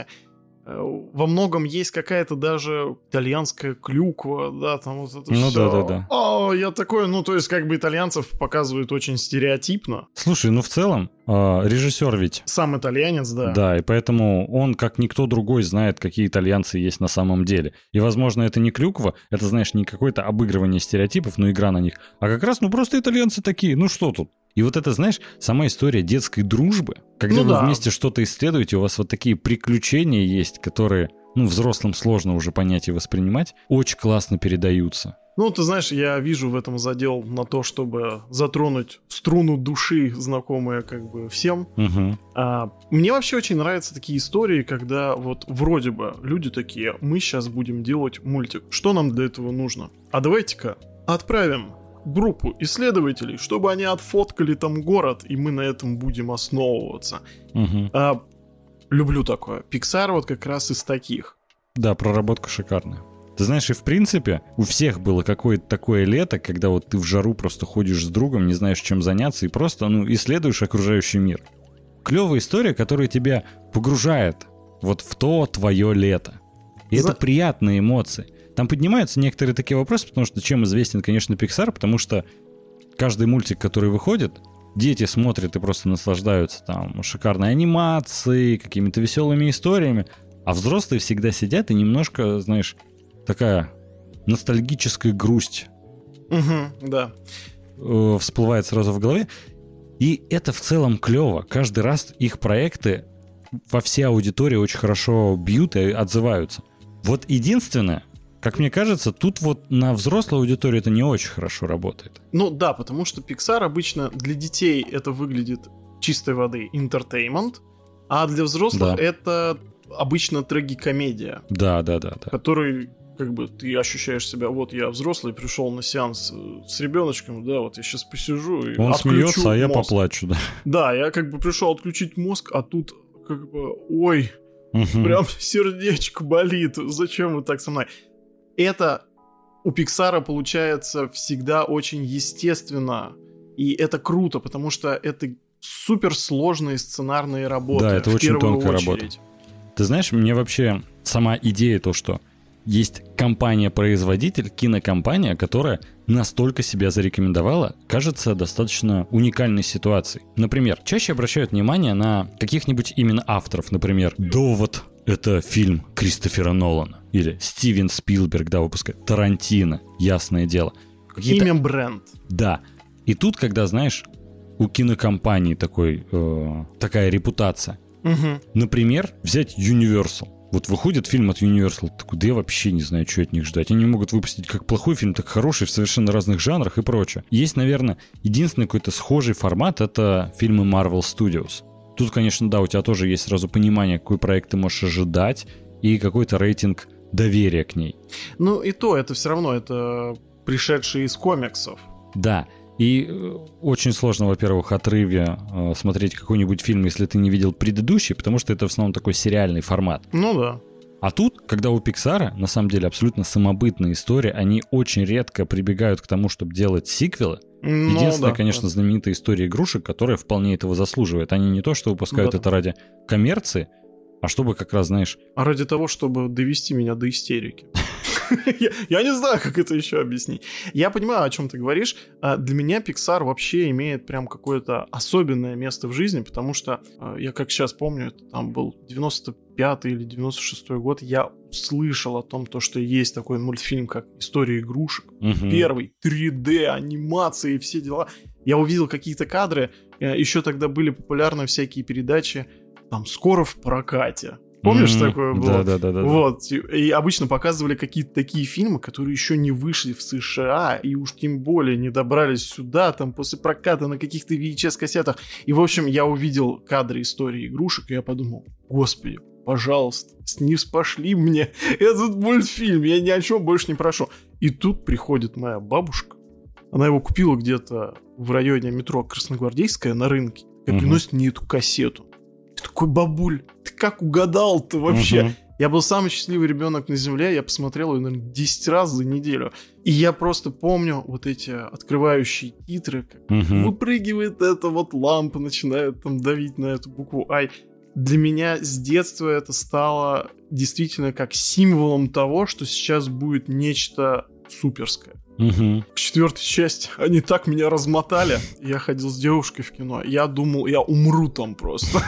Во многом есть какая-то даже итальянская клюква, да, там вот это ну, все. Ну да-да-да. О, я такой, ну то есть как бы итальянцев показывают очень стереотипно. Слушай, ну в целом э, режиссер ведь... Сам итальянец, да. Да, и поэтому он, как никто другой, знает, какие итальянцы есть на самом деле. И, возможно, это не клюква, это, знаешь, не какое-то обыгрывание стереотипов, ну игра на них, а как раз, ну просто итальянцы такие, ну что тут? И вот это, знаешь, сама история детской дружбы, когда ну вы да. вместе что-то исследуете, у вас вот такие приключения есть, которые, ну, взрослым сложно уже понять и воспринимать, очень классно передаются. Ну, ты знаешь, я вижу в этом задел на то, чтобы затронуть струну души, знакомые как бы всем. Угу. А, мне вообще очень нравятся такие истории, когда вот вроде бы люди такие, мы сейчас будем делать мультик. Что нам для этого нужно? А давайте-ка отправим группу исследователей, чтобы они отфоткали там город, и мы на этом будем основываться. Угу. А, люблю такое. Pixar вот как раз из таких. Да, проработка шикарная. Ты знаешь, и в принципе у всех было какое-то такое лето, когда вот ты в жару просто ходишь с другом, не знаешь, чем заняться, и просто, ну, исследуешь окружающий мир. Клевая история, которая тебя погружает вот в то твое лето. И За... это приятные эмоции. Там поднимаются некоторые такие вопросы, потому что чем известен, конечно, Pixar, потому что каждый мультик, который выходит, дети смотрят и просто наслаждаются там шикарной анимацией, какими-то веселыми историями, а взрослые всегда сидят и немножко, знаешь, такая ностальгическая грусть угу, да. э, всплывает сразу в голове. И это в целом клево. Каждый раз их проекты во все аудитории очень хорошо бьют и отзываются. Вот единственное, как мне кажется, тут вот на взрослую аудиторию это не очень хорошо работает. Ну да, потому что Pixar обычно для детей это выглядит чистой воды entertainment, а для взрослых да. это обычно трагикомедия. Да, да, да, да. Который, как бы, ты ощущаешь себя, вот я взрослый, пришел на сеанс с ребеночком, да, вот я сейчас посижу и он отключу смеется, а я мозг. Поплачу, да. Да, я как бы пришел отключить мозг, а тут как бы, ой, угу. прям сердечко болит, зачем вы так со мной? Это у Pixar получается всегда очень естественно, и это круто, потому что это суперсложные сценарные работы. Да, это в очень тонкая очередь. работа. Ты знаешь, мне вообще сама идея то, что есть компания-производитель, кинокомпания, которая настолько себя зарекомендовала, кажется, достаточно уникальной ситуацией. Например, чаще обращают внимание на каких-нибудь именно авторов. Например, «Довод» — это фильм Кристофера Нолана. Или Стивен Спилберг, да, выпускает. Тарантино, ясное дело. Какие-то... Имя бренд. Да. И тут, когда, знаешь, у кинокомпании такой, э, такая репутация. Угу. Например, взять Universal. Вот выходит фильм от Universal, такой, да я вообще не знаю, что от них ждать. Они могут выпустить как плохой фильм, так хороший в совершенно разных жанрах и прочее. Есть, наверное, единственный какой-то схожий формат — это фильмы Marvel Studios. Тут, конечно, да, у тебя тоже есть сразу понимание, какой проект ты можешь ожидать и какой-то рейтинг доверия к ней. Ну и то, это все равно, это пришедшие из комиксов. Да. И очень сложно, во-первых, отрыве э, смотреть какой-нибудь фильм, если ты не видел предыдущий, потому что это в основном такой сериальный формат. Ну да. А тут, когда у Pixar, на самом деле, абсолютно самобытная история, они очень редко прибегают к тому, чтобы делать сиквелы. Ну, Единственная, да, конечно, да. знаменитая история игрушек, которая вполне этого заслуживает. Они не то, что выпускают Да. это ради коммерции, а чтобы как раз, знаешь... А ради того, чтобы довести меня до истерики. Я, я не знаю, как это еще объяснить. Я понимаю, о чем ты говоришь. А для меня Pixar вообще имеет прям какое-то особенное место в жизни, потому что а, я как сейчас помню, это там был девяносто пятый или девяносто шестой год, я услышал о том, то, что есть такой мультфильм, как «История игрушек». Мгм. Первый, три дэ, анимации и все дела. Я увидел какие-то кадры, э, еще тогда были популярны всякие передачи, там, «Скоро в прокате». Помнишь, М, такое было? Да, да, да, да. Вот, и и обычно показывали какие-то такие фильмы, которые еще не вышли в США, и уж тем более не добрались сюда, там, после проката на каких-то ви эйч эс-кассетах. И, в общем, я увидел кадры «Истории игрушек», и я подумал, господи, пожалуйста, снизпошли мне этот мультфильм, я ни о чем больше не прошу. И тут приходит моя бабушка, она его купила где-то в районе метро Красногвардейская на рынке, и Мгм. приносит мне эту кассету. Я такой, бабуль, ты как угадал-то вообще? Мгм. Я был самый счастливый ребенок на земле, я посмотрел ее, наверное, десять раз за неделю. И я просто помню вот эти открывающие титры, как Мгм. выпрыгивает эта вот лампа, начинает там давить на эту букву «Ай». Для меня с детства это стало действительно как символом того, что сейчас будет нечто суперское. Мгм. К четвертой части они так меня размотали. Я ходил с девушкой в кино. Я думал, я умру там просто.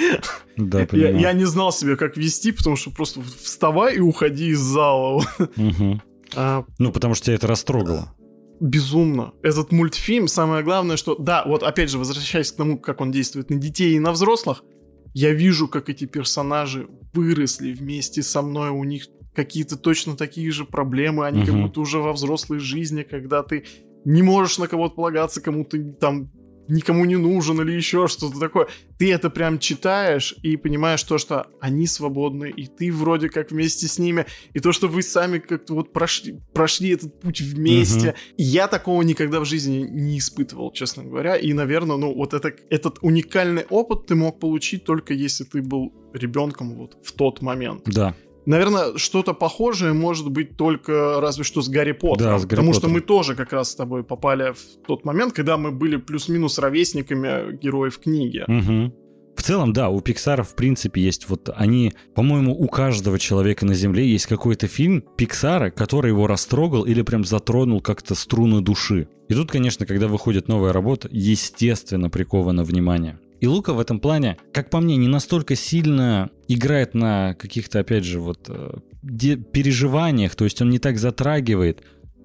Да, Я, понимаю. я не знал себя, как вести, потому что просто вставай и уходи из зала. Мгм. А, Ну, потому что тебя это растрогало. безумно. Этот мультфильм, самое главное, что... Да, вот опять же, возвращаясь к тому, как он действует на детей и на взрослых, я вижу, как эти персонажи выросли вместе со мной, у них какие-то точно такие же проблемы, они как Мгм. будто уже во взрослой жизни, когда ты не можешь на кого-то полагаться, кому ты там никому не нужен или еще что-то такое. Ты это прям читаешь и понимаешь то, что они свободны, и ты вроде как вместе с ними, и то, что вы сами как-то вот прошли, прошли этот путь вместе. И я такого никогда в жизни не испытывал, честно говоря. И, наверное, ну вот это, этот уникальный опыт ты мог получить только если ты был ребенком вот в тот момент. Да. Наверное, что-то похожее может быть только разве что с Гарри Поттером. Да, с Гарри потому что Поттером. мы тоже как раз с тобой попали в тот момент, когда мы были плюс-минус ровесниками героев книги. Мгм. В целом, да, у Pixar, в принципе, есть вот они, по-моему, у каждого человека на Земле есть какой-то фильм Pixar, который его растрогал или прям затронул как-то струны души. И тут, конечно, когда выходит новая работа, естественно, приковано внимание. И Лука в этом плане, как по мне, не настолько сильно играет на каких-то, опять же, вот э, де- переживаниях, то есть он не так затрагивает,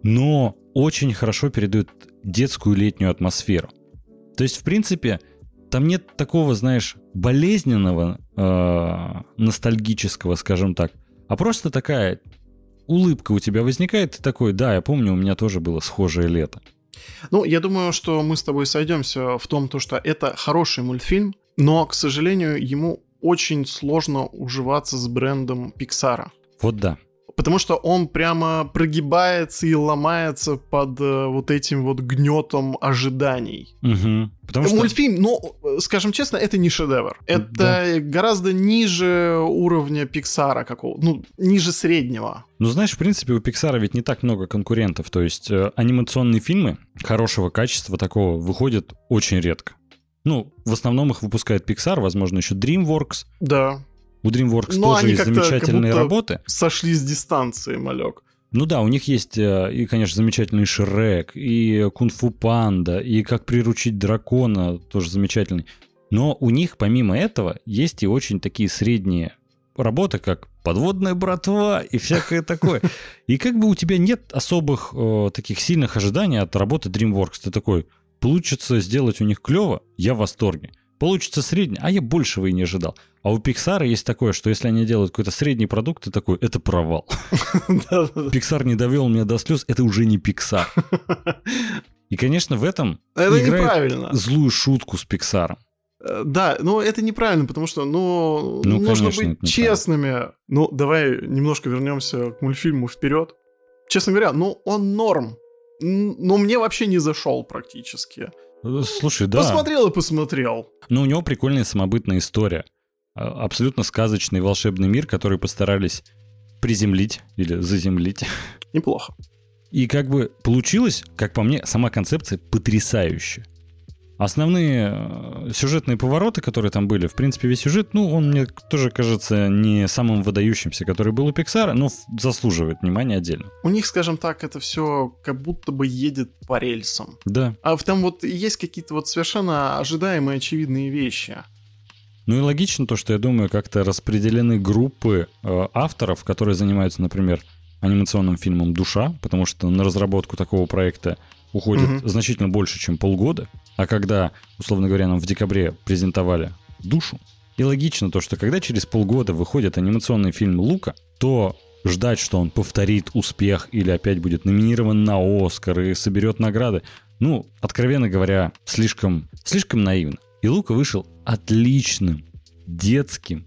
но очень хорошо передает детскую летнюю атмосферу. То есть, в принципе, там нет такого, знаешь, болезненного, э, ностальгического, скажем так, а просто такая улыбка у тебя возникает, ты такой, да, я помню, у меня тоже было схожее лето. Ну, я думаю, что мы с тобой сойдемся в том, то, что это хороший мультфильм, но, к сожалению, ему очень сложно уживаться с брендом Pixar. Вот да. Потому что он прямо прогибается и ломается под э, вот этим вот гнетом ожиданий. Угу. Потому что... Мультфильм, ну, скажем честно, это не шедевр. Это Да. гораздо ниже уровня Pixar какого, ну, ниже среднего. Ну, знаешь, в принципе, у Pixar ведь не так много конкурентов. То есть э, анимационные фильмы хорошего качества такого выходят очень редко. Ну, в основном их выпускает Pixar, возможно, еще DreamWorks. Да. У DreamWorks Но тоже они есть как-то замечательные как будто работы. сошли с дистанции, малек. Ну да, у них есть и, конечно, замечательный Шрек, и Кунг-фу Панда, и Как приручить дракона, тоже замечательный. Но у них, помимо этого, есть и очень такие средние работы, как Подводная братва и всякое такое. И как бы у тебя нет особых э, таких сильных ожиданий от работы DreamWorks. Ты такой, получится сделать у них клево, я в восторге. Получится средний, а я большего и не ожидал. А у Pixar есть такое, что если они делают какой-то средний продукт, ты такой, это провал. Pixar не довел меня до слез, это уже не Pixar. И, конечно, в этом играет злую шутку с Pixar. Да, но это неправильно, потому что, ну, ну нужно конечно, быть честными. Ну, давай немножко вернемся к мультфильму вперед. Честно говоря, ну, он норм. Но мне вообще не зашел практически. Слушай, да. Посмотрел и посмотрел. Но у него прикольная самобытная история. Абсолютно сказочный волшебный мир, который постарались приземлить или заземлить. Неплохо. И как бы получилось, как по мне, сама концепция потрясающая. Основные сюжетные повороты, которые там были, в принципе, весь сюжет, ну, он мне тоже кажется не самым выдающимся, который был у Pixar, но заслуживает внимания отдельно. У них, скажем так, это все как будто бы едет по рельсам. Да. А там вот есть какие-то вот совершенно ожидаемые, очевидные вещи. Ну и логично то, что, я думаю, как-то распределены группы э, авторов, которые занимаются, например, анимационным фильмом «Душа», потому что на разработку такого проекта уходит угу. значительно больше, чем полгода. А когда, условно говоря, нам в декабре презентовали «Душу», и логично то, что когда через полгода выходит анимационный фильм «Лука», то ждать, что он повторит успех или опять будет номинирован на «Оскар» и соберет награды, ну, откровенно говоря, слишком, слишком наивно. И «Лука» вышел отличным детским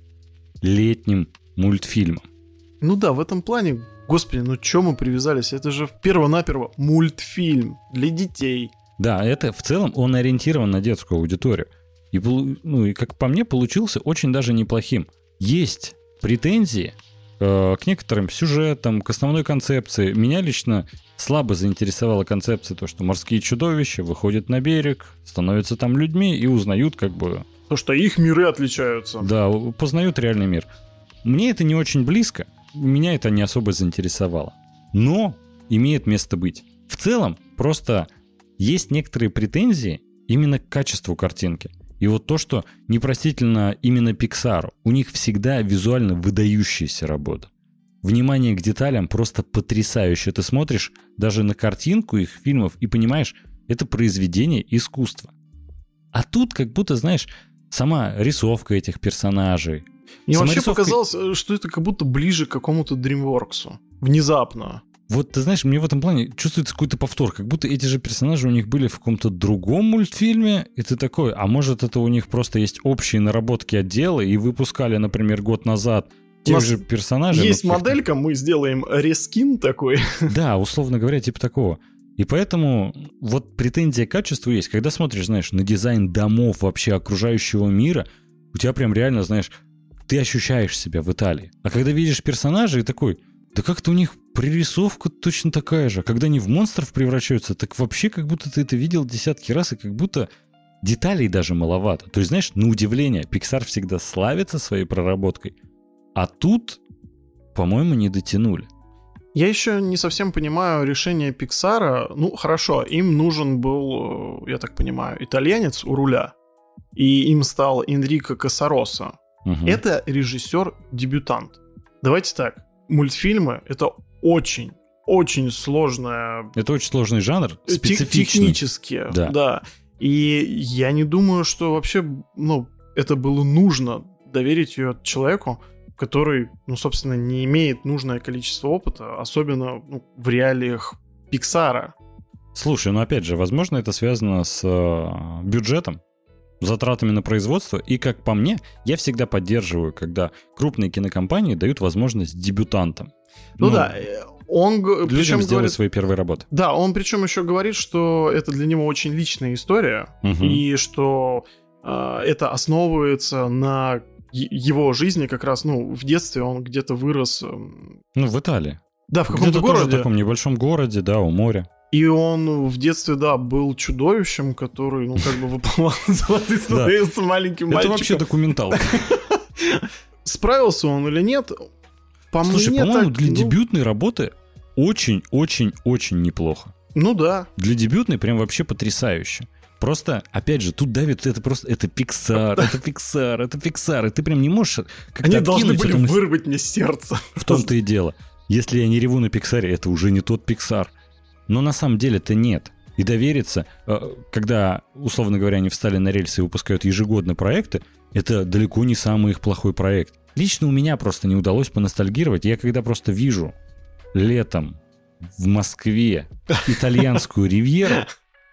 летним мультфильмом. Ну да, в этом плане, господи, ну чё мы привязались? Это же перво-наперво мультфильм для детей. Да, это в целом он ориентирован на детскую аудиторию. И, ну, и как по мне, получился очень даже неплохим. Есть претензии э, к некоторым сюжетам, к основной концепции. Меня лично слабо заинтересовала концепция, то, что морские чудовища выходят на берег, становятся там людьми и узнают как бы... То, что их миры отличаются. Да, познают реальный мир. Мне это не очень близко, меня это не особо заинтересовало. Но имеет место быть. В целом, просто есть некоторые претензии именно к качеству картинки. И вот то, что непростительно именно Pixar, у них всегда визуально выдающаяся работа. Внимание к деталям просто потрясающе. Ты смотришь даже на картинку их фильмов и понимаешь, это произведение искусства. А тут как будто, знаешь, сама рисовка этих персонажей. Мне вообще рисовка... показалось, что это как будто ближе к какому-то DreamWorks. Внезапно. Вот, ты знаешь, мне в этом плане чувствуется какой-то повтор, как будто эти же персонажи у них были в каком-то другом мультфильме, и ты такой, а может это у них просто есть общие наработки отдела, и выпускали, например, год назад тех же персонажей. Есть моделька, мы сделаем рескин такой. Да, условно говоря, типа такого. И поэтому вот претензия к качеству есть. Когда смотришь, знаешь, на дизайн домов вообще окружающего мира, у тебя прям реально, знаешь, ты ощущаешь себя в Италии. А когда видишь персонажей, и такой, да как-то у них прорисовка точно такая же. А когда они в монстров превращаются, так вообще как будто ты это видел десятки раз, и как будто деталей даже маловато. То есть, знаешь, на удивление, Pixar всегда славится своей проработкой, а тут, по-моему, не дотянули. Я еще не совсем понимаю решение Pixar. Ну, хорошо, им нужен был, я так понимаю, итальянец у руля. И им стал Энрико Кассароса. Угу. Это режиссер-дебютант. Давайте так. Мультфильмы — это очень, очень сложная... Это очень сложный жанр, специфичный. Технически, да. да. И я не думаю, что вообще, ну, это было нужно доверить ее человеку, который, ну, собственно, не имеет нужное количество опыта, особенно ну, в реалиях Пиксара. Слушай, ну опять же, возможно, это связано с э, бюджетом, затратами на производство, и, как по мне, я всегда поддерживаю, когда крупные кинокомпании дают возможность дебютантам. Ну, ну да, он причем сделать говорит, свои первые работы. Да, он причем еще говорит, что это для него очень личная история, угу. и что э, это основывается на его жизни как раз, ну, в детстве он где-то вырос... Ну, в Италии. Да, в каком-то где-то городе. Тоже в таком небольшом городе, да, у моря. И он в детстве, да, был чудовищем, который, ну, как бы выполнял золотые статуи с маленьким мальчиком. Это вообще документалка. Справился он или нет? По Слушай, мне по-моему, так, для ну... дебютной работы очень-очень-очень неплохо. Ну да. Для дебютной прям вообще потрясающе. Просто, опять же, тут давит, это просто, это Pixar, это Pixar, это Pixar, и ты прям не можешь как-то Они откинуть должны были это... вырвать мне сердце. В том-то и дело. Если я не реву на Pixar, это уже не тот Pixar. Но на самом деле-то нет. И довериться, когда, условно говоря, они встали на рельсы и выпускают ежегодно проекты, это далеко не самый их плохой проект. Лично у меня просто не удалось поностальгировать. Я когда просто вижу летом в Москве итальянскую ривьеру,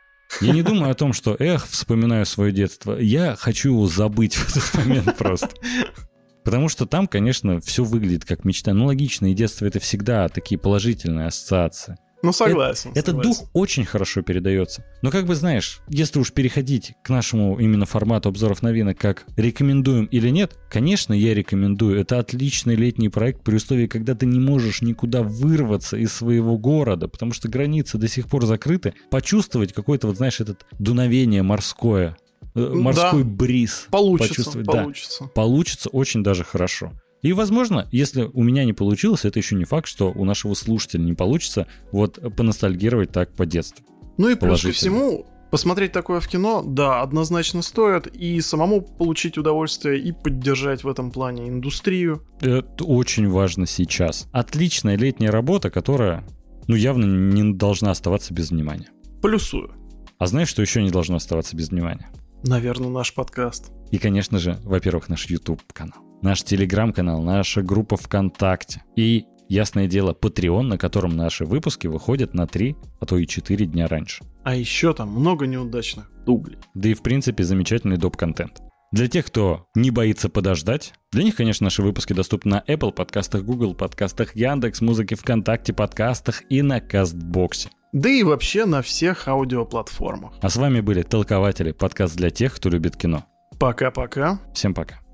я не думаю о том, что, эх, вспоминаю свое детство. Я хочу его забыть в этот момент просто. Потому что там, конечно, все выглядит как мечта. Ну, логично, и детство — это всегда такие положительные ассоциации. Ну, согласен. Этот согласен. дух очень хорошо передается. Но как бы, знаешь, если уж переходить к нашему именно формату обзоров новинок, как рекомендуем или нет, конечно, я рекомендую. Это отличный летний проект при условии, когда ты не можешь никуда вырваться из своего города, потому что границы до сих пор закрыты. Почувствовать какое-то, вот знаешь, это дуновение морское, морской да. бриз. Получится, почувствовать. получится. Да, получится очень даже хорошо. И, возможно, если у меня не получилось, это еще не факт, что у нашего слушателя не получится вот поностальгировать так по детству. Ну и плюс ко всему, посмотреть такое в кино, да, однозначно стоит, и самому получить удовольствие, и поддержать в этом плане индустрию. Это очень важно сейчас. Отличная летняя работа, которая, ну, явно не должна оставаться без внимания. Плюсую. А знаешь, что еще не должно оставаться без внимания? Наверное, наш подкаст. И, конечно же, во-первых, наш YouTube-канал. Наш телеграм-канал, наша группа ВКонтакте. И, ясное дело, Patreon, на котором наши выпуски выходят на три, а то и четыре дня раньше. А еще там много неудачных дублей. Да и, в принципе, замечательный доп-контент. Для тех, кто не боится подождать, для них, конечно, наши выпуски доступны на Apple подкастах, Google подкастах, Яндекс.Музыке, ВКонтакте подкастах и на Кастбоксе. Да и вообще на всех аудиоплатформах. А с вами были Толкователи, подкаст для тех, кто любит кино. Пока-пока. Всем пока.